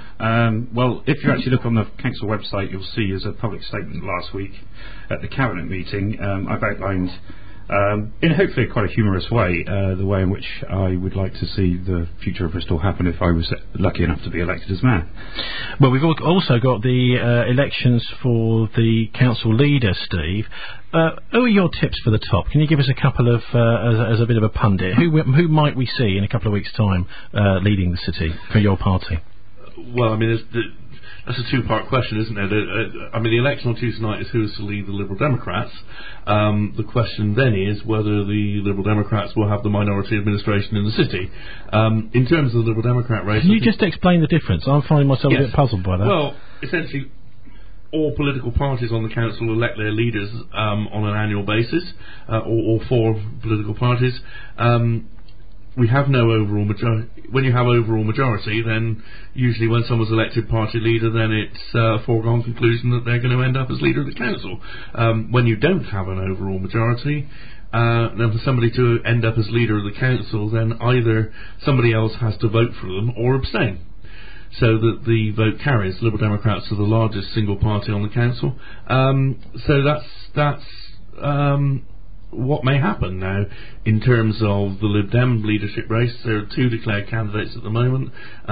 Um, well, if you actually look on the council website, you'll see as a public statement last week at the cabinet meeting, um, I've outlined um, in hopefully quite a humorous way, uh, the way in which I would like to see the future of Bristol happen if I was lucky enough to be elected as mayor. Well, we've al- also got the uh, elections for the council leader, Steve. Uh, who are your tips for the top? Can you give us a couple of, uh, as, as a bit of a pundit, who who might we see in a couple of weeks' time uh, leading the city for your party? Well, I mean, it's, the, that's a two-part question, isn't it? Uh, I mean, the election on Tuesday night is who is to lead the Liberal Democrats. Um, the question then is whether the Liberal Democrats will have the minority administration in the city. Um, in terms of the Liberal Democrat race... Can you just explain the difference? I'm finding myself yes. a bit puzzled by that. Well, essentially, all political parties on the council elect their leaders um, on an annual basis, uh, or, or four political parties. Um, we have no overall majority. When you have overall majority, then usually when someone's elected party leader, then it's uh, a foregone conclusion that they're going to end up as leader of the council. Um, when you don't have an overall majority, uh, then for somebody to end up as leader of the council, then either somebody else has to vote for them or abstain, so that the vote carries. Liberal Democrats are the largest single party on the council. Um, so that's that's um, what may happen now in terms of the Lib Dem leadership race. There are two declared candidates at the moment.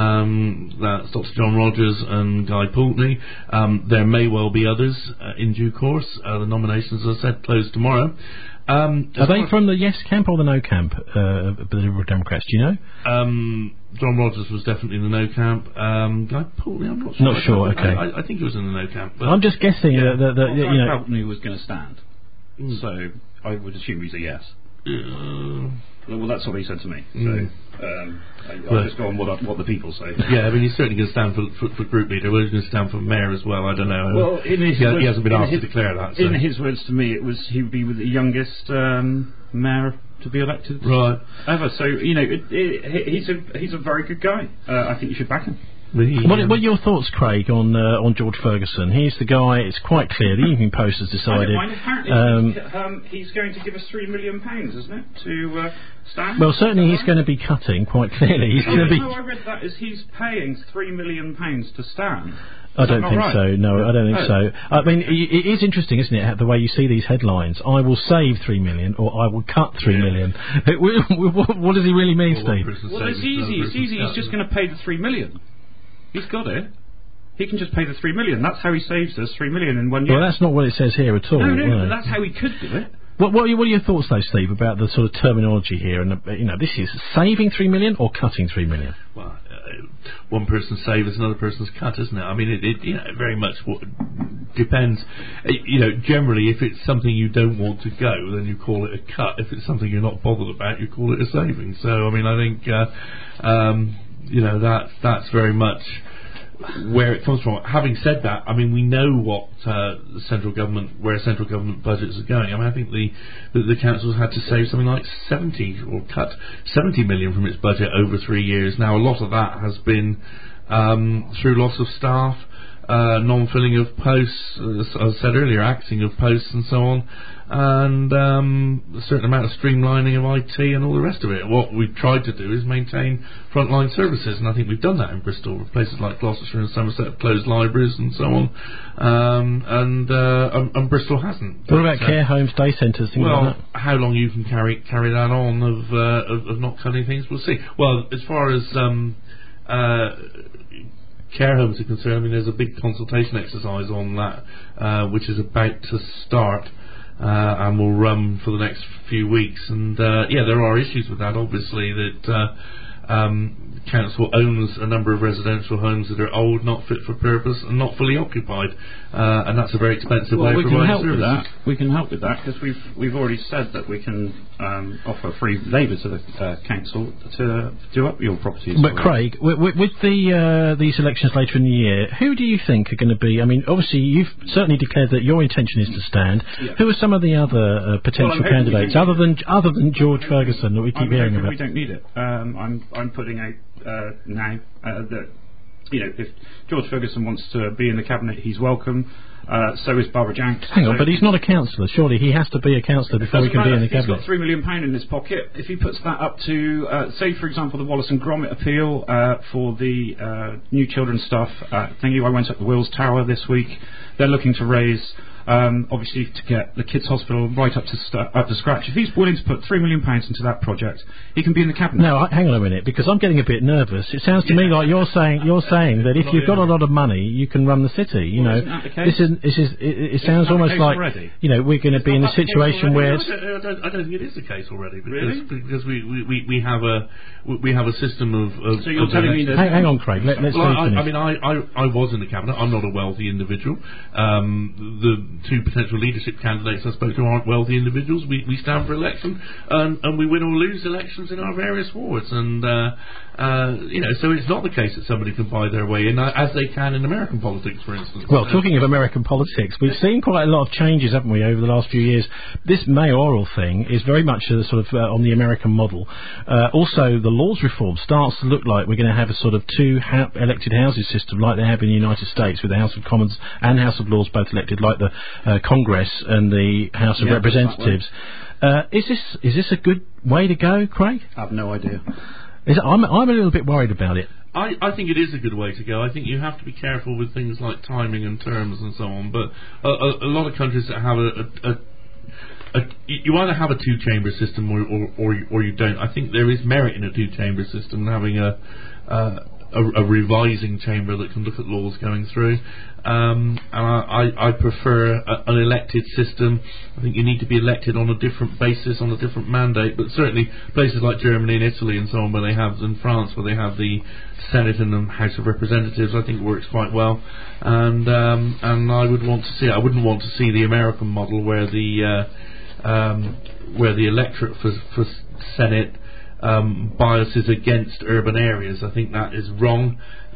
Um, that's Doctor John Rogers and Guy Pulteney. Um, there may well be others uh, in due course. Uh, the nominations, as I said, close tomorrow. Um, Are they from the yes camp or the no camp, uh, the Liberal Democrats? Do you know? Um, John Rogers was definitely in the no camp. Um, Guy Pulteney, I'm not sure. Not sure. I, Okay. I, I, I think he was in the no camp. But I'm just guessing yeah. that, that, that Well, you know. Pulteney was going to stand, mm. so I would assume he's a yes. Uh, Well, that's what he said to me. So Mm. um, I, Well, I'll just go on what, I- what the people say. yeah, I mean, he's certainly going to stand for, for, for group leader. Whether he's going to stand for mayor as well, I don't know. Well, in his he, ha- words, he hasn't been in asked his, to declare that. So. In his words to me, it was he would be the youngest um, mayor to be elected right. ever. So you know, it, it, he's a he's a very good guy. Uh, I think you should back him. Really, What, um, what are your thoughts, Craig, on uh, on George Ferguson? He's the guy. It's quite clear. The Evening Post has I decided. don't mind. Apparently, Um, he's, um, he's going to give us three million pounds, isn't it, to uh, stand? well, certainly he's going to be cutting. Quite clearly, he's Oh, going to be. no, I read that as he's paying three million pounds to stand. I don't not think right? so. No, I don't think Oh. so. I mean, i- it is interesting, isn't it, the way you see these headlines? I will save three million, or I will cut three Yeah. million. what, what does he really mean, Well, one Steve? person's Well, it's savings, easy. another It's person's easy. He's cut, just isn't going to pay the three million. He's got it. He can just pay the three million. That's how he saves us three million in one year. Well, that's not what it says here at all. no, no, right. but that's how he could do it. What, what, are, what are your thoughts, though, Steve, about the sort of terminology here? And uh, you know, this is saving three million or cutting three million. Well, uh, one person's save is another person's cut, isn't it? I mean, it, it you know, very much w- depends. Uh, you know, generally, if it's something you don't want to go, then you call it a cut. If it's something you're not bothered about, you call it a saving. So, I mean, I think uh, um, you know that that's very much where it comes from. Having said that, I mean, we know what uh, the central government, where central government budgets are going. I mean, I think the the, the council's had to save something like seventy or cut seventy million from its budget over three years. Now, a lot of that has been um, through loss of staff, uh, non-filling of posts, as I said earlier, axing of posts and so on, and um, a certain amount of streamlining of I T and all the rest of it. What we've tried to do is maintain frontline services, and I think we've done that in Bristol. Places like Gloucestershire and Somerset have closed libraries and so on, um, and, uh, and, and Bristol hasn't. What about But, uh, care homes, day centres, things well, like that? how long you can carry carry that on of, uh, of of not cutting things, we'll see. Well, as far as um, uh, care homes are concerned, I mean, there's a big consultation exercise on that, uh, which is about to start. Uh, and will run for the next few weeks. And uh, yeah, there are issues with that. Obviously, that uh, um, council owns a number of residential homes that are old, not fit for purpose, and not fully occupied, uh, and that's a very expensive Well, way we of can providing help with services. that. We can help with that because we've we've already said that we can um, offer free labour to the uh, council to do up your properties. But for Craig, with, with, with the uh, these elections later in the year, who do you think are going to be? I mean, obviously you've certainly declared that your intention is to stand. Yeah. Who are some of the other uh, potential Well, I'm hoping we candidates, don't other than other than George Ferguson, that we keep I'm hearing hoping about? we don't need it. Um, I'm I'm putting out uh, now uh, that you know if George Ferguson wants to be in the cabinet, he's welcome. Uh, so is Barbara Janks. Hang on, So but he's not a councillor. Surely he has to be a councillor before he Doesn't can be in matter. the He's cabinet. got three million pound in his pocket. If he puts that up to, uh, say, for example, the Wallace and Gromit appeal uh, for the uh, new children's stuff uh, thingy. I went up the Wills Tower this week. They're looking to raise um, obviously to get the kids' hospital right up to st- up to scratch. If he's willing to put three million pounds into that project, he can be in the cabinet. No, I, hang on a minute, because I'm getting a bit nervous. It sounds to yeah. me like you're saying you're saying that if you've got a lot of money, you can run the city. You well, know, isn't that the case? this is this is it, it sounds isn't almost like already? you know we're going to be in a situation where it's, I, don't, I, don't, I don't think it is the case already because really? because we, we, we have a we have a system of. of so you're of telling me that? Hang, hang on, Craig. Let, let's well, I, finish. I mean, I, I, I was in the cabinet. I'm not a wealthy individual. Um, the two potential leadership candidates I spoke to aren't wealthy individuals. We we stand for election, and, and we win or lose elections in our various wards. And uh, uh, you know, so it's not the case that somebody can buy their way in, uh, as they can in American politics, for instance. Well, talking of American politics, we've seen quite a lot of changes, haven't we, over the last few years. This mayoral thing is very much a sort of uh, on the American model. Uh, also, the laws reform starts to look like we're going to have a sort of two ha- elected houses system like they have in the United States, with the House of Commons and House of Lords both elected, like the uh, Congress and the House of yeah, Representatives. Uh, is this is this a good way to go, Craig? I have no idea. Is it, I'm I'm a little bit worried about it. I, I think it is a good way to go. I think you have to be careful with things like timing and terms and so on. But a, a, a lot of countries that have a, a, a A, you either have a two-chamber system or, or, or, or you don't. I think there is merit in a two-chamber system, having a, uh, a, a revising chamber that can look at laws going through. Um, and I, I, I prefer a, an elected system. I think you need to be elected on a different basis, on a different mandate. But certainly places like Germany and Italy and so on, where they have, in France, where they have the Senate and the House of Representatives, I think works quite well. And um, and I would want to see it. I wouldn't want to see the American model where the uh, Um, where the electorate for, for Senate um, biases against urban areas. I think that is wrong.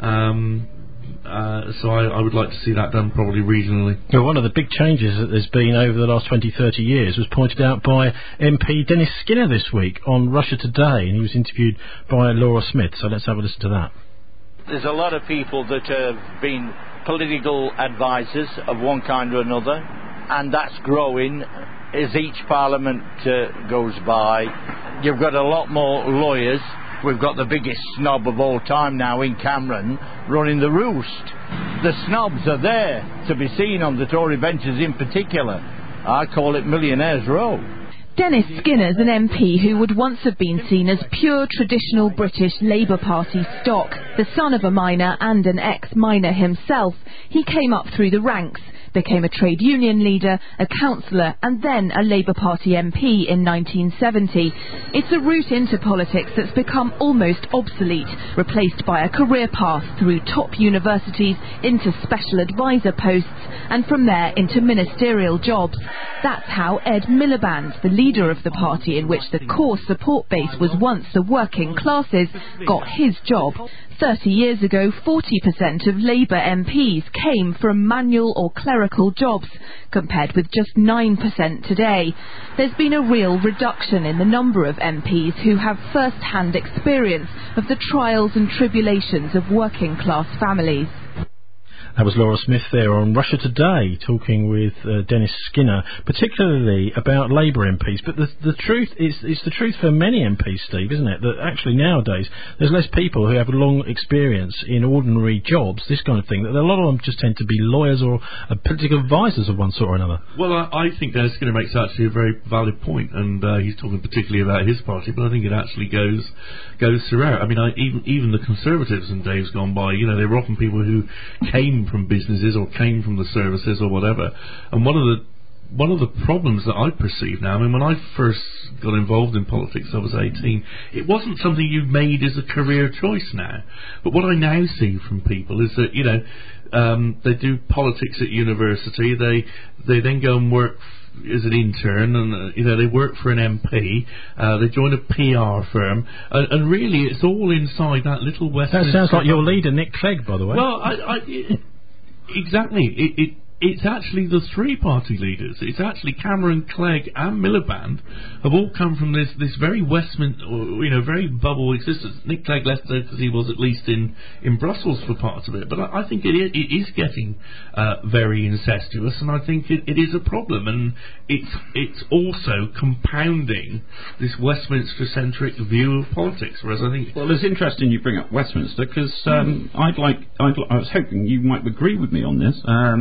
Um, uh, so I, I would like to see that done probably regionally. Well, one of the big changes that there's been over the last twenty, thirty years was pointed out by M P Dennis Skinner this week on Russia Today, and he was interviewed by Laura Smith. So let's have a listen to that. There's a lot of people that have been political advisors of one kind or another, and that's growing as each parliament uh, goes by. You've got a lot more lawyers. We've got the biggest snob of all time now in Cameron running the roost. The snobs are there to be seen on the Tory benches in particular. I call it Millionaires' Row. Dennis Skinner's an M P who would once have been seen as pure traditional British Labour Party stock. The son of a miner and an ex-miner himself, he came up through the ranks, became a trade union leader, a councillor and then a Labour Party M P in nineteen seventy. It's a route into politics that's become almost obsolete, replaced by a career path through top universities into special advisor posts and from there into ministerial jobs. That's how Ed Miliband, the leader of the party in which the core support base was once the working classes, got his job. Thirty years ago, forty percent of Labour M Ps came from manual or clerical jobs, compared with just nine percent today. There's been a real reduction in the number of M Ps who have first-hand experience of the trials and tribulations of working-class families. That was Laura Smith there on Russia Today, talking with uh, Dennis Skinner, particularly about Labour M Ps. But the, the truth is, it's the truth for many M Ps, Steve, isn't it? That actually nowadays there's less people who have long experience in ordinary jobs, this kind of thing. That a lot of them just tend to be lawyers or uh, political advisors of one sort or another. Well, I, I think Dennis Skinner makes actually a very valid point, and uh, he's talking particularly about his party, but I think it actually goes goes throughout. I mean, I, even even the Conservatives in days gone by, you know, they were often people who came from businesses or came from the services or whatever. And one of the one of the problems that I perceive now, I mean, when I first got involved in politics, I was eighteen, it wasn't something you made as a career choice now. But what I now see from people is that, you know, um, they do politics at university, they they then go and work as an intern, and uh, you know, they work for an M P, uh, they join a P R firm, and, and really it's all inside that little Westminster. That sounds like your leader, Nick Clegg, by the way. Well, I, I, it, exactly. It, it, it's actually the three party leaders. It's actually Cameron, Clegg and Miliband have all come from this, this very Westminster, you know, very bubble existence. Nick Clegg left there because he was at least in, in Brussels for parts of it. But I, I think it, it is getting uh, very incestuous, and I think it, it is a problem. And it's it's also compounding this Westminster-centric view of politics. Whereas I think, well, it's interesting you bring up Westminster because um, I'd like I'd, I was hoping you might agree with me on this. Um, well.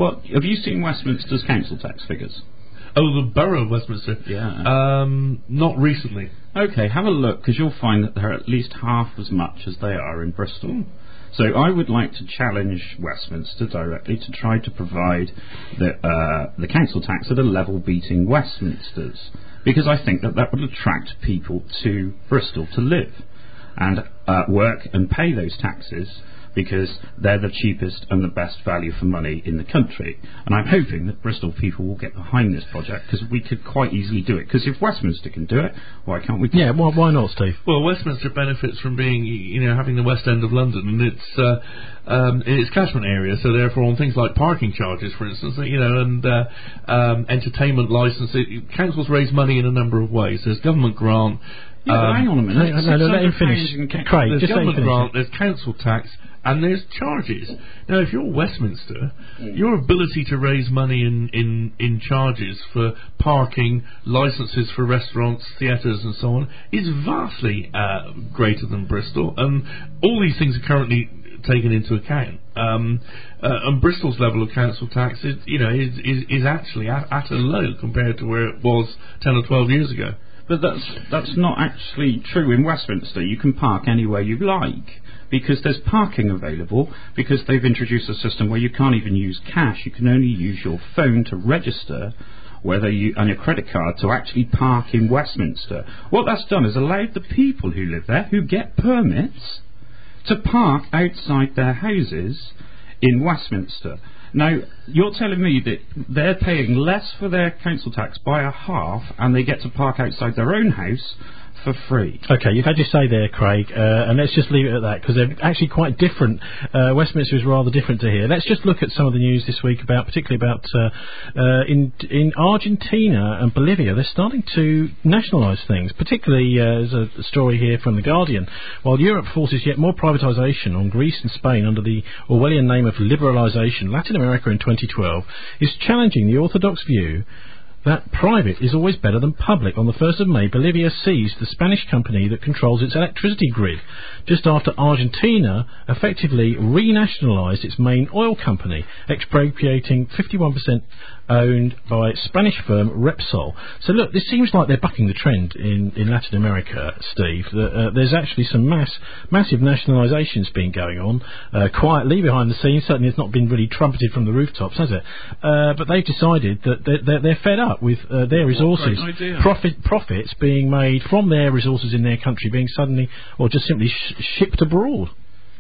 What have you seen Westminster's council tax figures? Oh, the Borough of Westminster? Yeah. Um, not recently. Okay, have a look, because you'll find that they're at least half as much as they are in Bristol. Mm. So I would like to challenge Westminster directly to try to provide the, uh, the council tax at a level beating Westminster's, because I think that that would attract people to Bristol to live and uh, work and pay those taxes, because they're the cheapest and the best value for money in the country. And I'm hoping that Bristol people will get behind this project, because we could quite easily do it. Because if Westminster can do it, why can't we? Yeah, why, why not, Steve? Well, Westminster benefits from being, you know, having the West End of London, and it's uh, um, in its catchment area. So therefore, on things like parking charges, for instance, you know, and uh, um, entertainment license, it, councils raise money in a number of ways. There's government grant. Yeah, um, but hang on a minute. No, no, no, let him finish. Craig, there's just let him government finish. grant, there's council tax, and there's charges. Now, if you're Westminster, mm. your ability to raise money in, in, in charges for parking, licences for restaurants, theatres and so on is vastly uh, greater than Bristol, and all these things are currently taken into account. Um, uh, and Bristol's level of council tax is, you know, is, is, is actually at, at a low compared to where it was ten or twelve years ago. But that's that's not actually true in Westminster. You can park anywhere you like, because there's parking available, because they've introduced a system where you can't even use cash. You can only use your phone to register, whether you and your credit card, to actually park in Westminster. What that's done is allowed the people who live there, who get permits, to park outside their houses in Westminster. Now, you're telling me that they're paying less for their council tax by a half, and they get to park outside their own house for free. Okay, you've had your say there, Craig, uh, and let's just leave it at that, because they're actually quite different. Uh, Westminster is rather different to here. Let's just look at some of the news this week about, particularly about uh, uh, in in Argentina and Bolivia. They're starting to nationalise things. Particularly, uh, there's a story here from The Guardian. While Europe forces yet more privatisation on Greece and Spain under the Orwellian name of liberalisation, Latin America in twenty twelve is challenging the orthodox view that private is always better than public. On the first of May, Bolivia seized the Spanish company that controls its electricity grid, just after Argentina effectively renationalised its main oil company, expropriating fifty-one percent owned by Spanish firm Repsol. So look, this seems like they're bucking the trend in, in Latin America, Steve. The, uh, there's actually some mass, massive nationalisations been going on, uh, quietly behind the scenes. Certainly it's not been really trumpeted from the rooftops, has it? Uh, but they've decided that they're, they're, they're fed up with uh, their resources, profit, profits being made from their resources in their country being suddenly, or just simply sh- shipped abroad.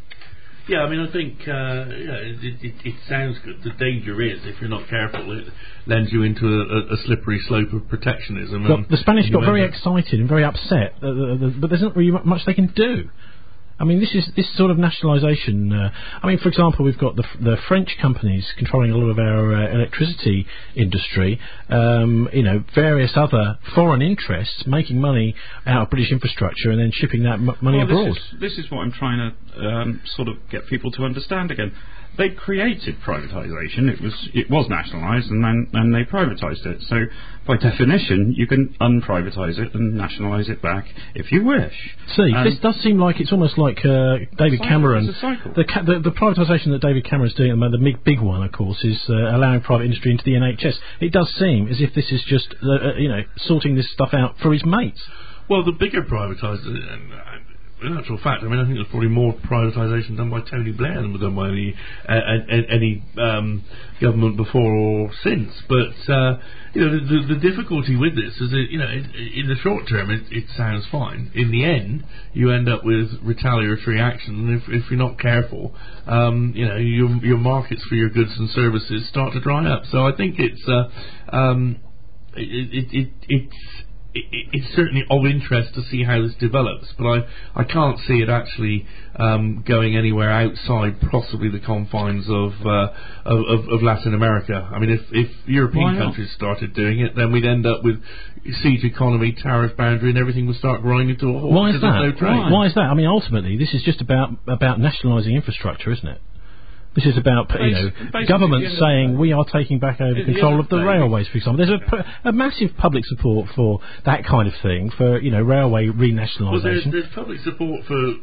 Yeah, I mean, I think uh, yeah, it, it, it sounds good. The danger is, if you're not careful, it lends you into a, a slippery slope of protectionism. Well, and the Spanish got very excited and very upset, uh, the, the, but there's not really much they can do. I mean, this is this sort of nationalisation. Uh, I mean, for example, we've got the the French companies controlling a lot of our uh, electricity industry. Um, you know, various other foreign interests making money out of British infrastructure and then shipping that m- money well, abroad. This is, this is what I'm trying to um, sort of get people to understand again. They created privatisation. It was it was nationalised, and then and they privatised it. So by definition, you can unprivatise it and nationalise it back if you wish. See, um, this does seem like it's almost like uh, David cycle, Cameron. it's a cycle. The, ca- the the privatisation that David Cameron's doing at the moment, the big big one, of course, is uh, allowing private industry into the N H S. It does seem as if this is just uh, uh, you know sorting this stuff out for his mates. Well, the bigger privatisation. Uh, In actual fact, I mean, I think there's probably more privatisation done by Tony Blair than done by any uh, any um, government before or since. But uh, you know, the, the difficulty with this is that, you know, in, in the short term, it, it sounds fine. In the end, you end up with retaliatory action, and if, if you're not careful, um, you know, your your markets for your goods and services start to dry up. So I think it's uh, um, it, it, it it's. It's certainly of interest to see how this develops, but I, I can't see it actually um, going anywhere outside possibly the confines of, uh, of of Latin America. I mean, if, if European countries started doing it, then we'd end up with siege economy, tariff boundary, and everything would start grinding to a halt. Why is that? No Why? Why is that? I mean, ultimately, this is just about about nationalising infrastructure, isn't it? This is about, you know, governments saying we are taking back over control of the railways, for example. There's a, a massive public support for that kind of thing, for, you know, railway renationalisation. Well, there's, there's public support for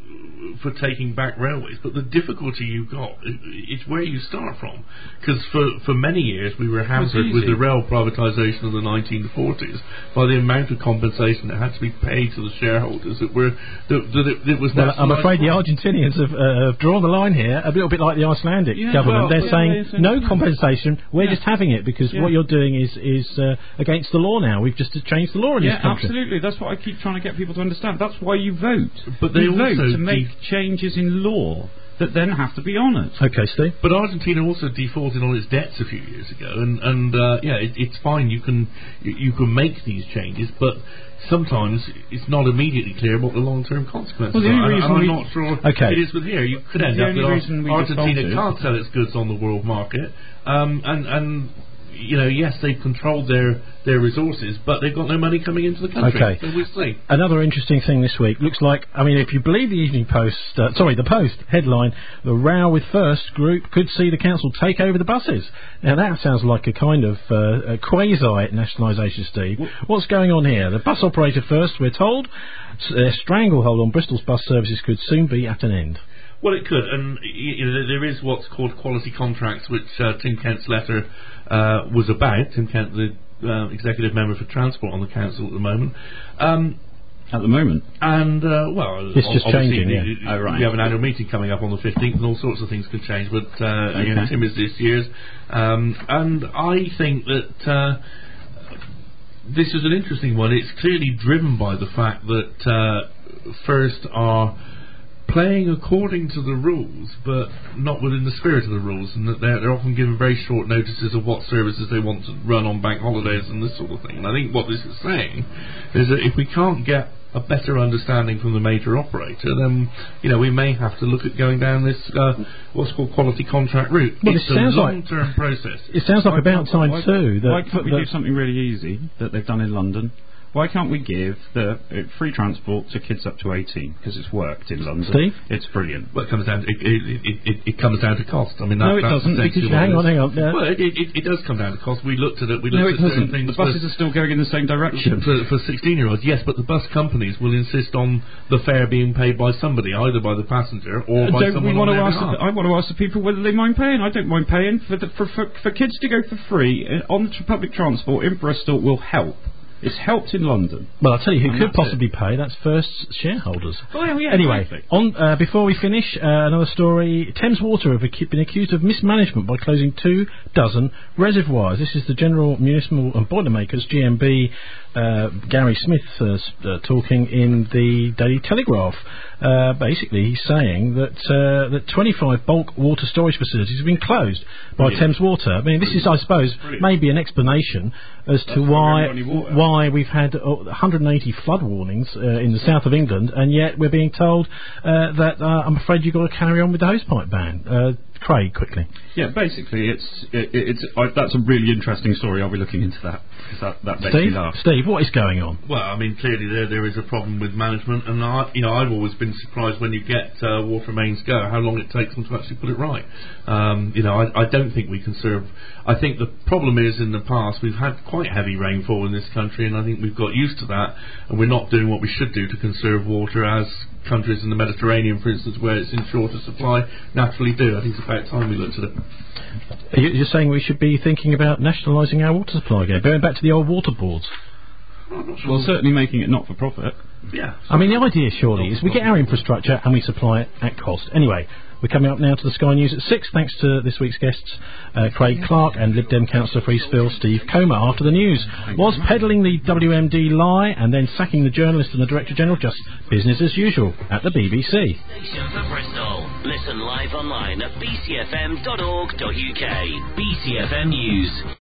for taking back railways, but the difficulty you've got is where you start from. Because for, for many years we were hampered with the rail privatisation of the nineteen forties by the amount of compensation that had to be paid to the shareholders that were that, that it, it was. Well, I'm afraid the Argentinians have, uh, have drawn the line here, a little bit like the Icelandic yeah, government. well, They're yeah, saying yeah, no yeah. compensation. We're Yeah. just having it because Yeah. what you're doing is is uh, against the law now. We've just changed the law in Yeah, this country. absolutely. That's what I keep trying to get people to understand. That's why you vote. But they you also vote to make de- changes in law that then have to be honoured. Okay, Steve. But Argentina also defaulted on its debts a few years ago, and and uh, yeah, it, it's fine. You can you, you can make these changes, but sometimes it's not immediately clear what the long-term consequences Well, the are. only And reason I'm we- not sure Okay. it is with here. You could end The up only that reason we Ar- Argentina defaulted- can't sell its goods on the world market, um, and and. You know, yes, they've controlled their, their resources, but they've got no money coming into the country. Okay. So we'll see. Another interesting thing this week looks like, I mean, if you believe the Evening Post, uh, sorry, the Post headline, the row with First Group could see the council take over the buses. Now that sounds like a kind of uh, a quasi-nationalisation, Steve. What's going on here? The bus operator First, we're told, s- their stranglehold on Bristol's bus services could soon be at an end. Well, it could, and you know, there is what's called quality contracts, which uh, Tim Kent's letter uh, was about. Tim Kent, the uh, executive member for transport on the council at the moment. Um, At the moment. and uh, well, It's just obviously changing, the- yeah. the- Oh, right. we have an annual meeting coming up on the fifteenth, and all sorts of things could change. But uh, you know, Okay. Tim is this year's, um, and I think that. Uh, this is an interesting one. It's clearly driven by the fact that uh, First are playing according to the rules, but not within the spirit of the rules, and that they're, they're often given very short notices of what services they want to run on bank holidays and this sort of thing. And I think what this is saying is that if we can't get a better understanding from the major operator, then you know we may have to look at going down this uh, what's called quality contract route. Well, it's it a sounds like- long-term process. It sounds like Why about can't- time why- too that Why can't we that- do something really easy that they've done in London? Why can't we give the uh, free transport to kids up to eighteen? Because it's worked in London. Steve? It's brilliant. Well, it comes down to, it, it, it, it, it comes down to cost. I mean, that, No, it that's doesn't, essentially because- what hang it on, is. hang on. Yeah. Well, it, it, it does come down to cost. We looked at it. We No, looked it at certain doesn't. things The buses for, are still going in the same direction. for, for sixteen-year-olds. Yes, but the bus companies will insist on the fare being paid by somebody, either by the passenger or by Don't we someone want on to their ask? behalf. The, I want to ask the people whether they mind paying. I don't mind paying for the, for, for for kids to go for free uh, on the public transport in Bristol will help. It's helped in London. Well, I'll tell you who And could that's possibly pay. That's First shareholders. Oh, yeah, anyway, exactly. on uh, before we finish, uh, another story. Thames Water have acu- been accused of mismanagement by closing two dozen reservoirs. This is the General Municipal and Boilermakers, G M B, uh, Gary Smith, uh, s- uh, talking in the Daily Telegraph. Uh, basically, he's saying that uh, that twenty-five bulk water storage facilities have been closed by Brilliant. Thames Water. I mean, this is, I suppose, Brilliant. maybe an explanation as to That's why we why haven't got any water. why we've had uh, one hundred eighty flood warnings uh, in the south of England, and yet we're being told uh, that uh, I'm afraid you've got to carry on with the hosepipe ban. Uh, Craig, quickly. Yeah, basically, it's it, it's I, that's a really interesting story. I'll be looking into that because that that makes me Steve, laugh. Steve, what is going on? Well, I mean, clearly there there is a problem with management, and I, you know, I've always been surprised when you get uh, water mains go, how long it takes them to actually put it right. Um, you know, I, I don't think we conserve. I think the problem is in the past we've had quite heavy rainfall in this country, and I think we've got used to that, and we're not doing what we should do to conserve water as countries in the Mediterranean, for instance, where it's in shorter supply, naturally do. I think it's about time we looked at it. Are you- You're saying we should be thinking about nationalising our water supply again, going back to the old water boards. Well, certainly making it not for profit. Yeah. I mean, the idea surely is we get our infrastructure and we supply it at cost. Anyway, we're coming up now to the Sky News at six, thanks to this week's guests, uh, Craig Clark and Lib Dem councillor for Eastville, Steve Comer. After the news, was peddling the W M D lie and then sacking the journalist and the Director General just business as usual at the B B C. Station for Bristol. Listen live online at b c f m dot org dot u k. B C F M News.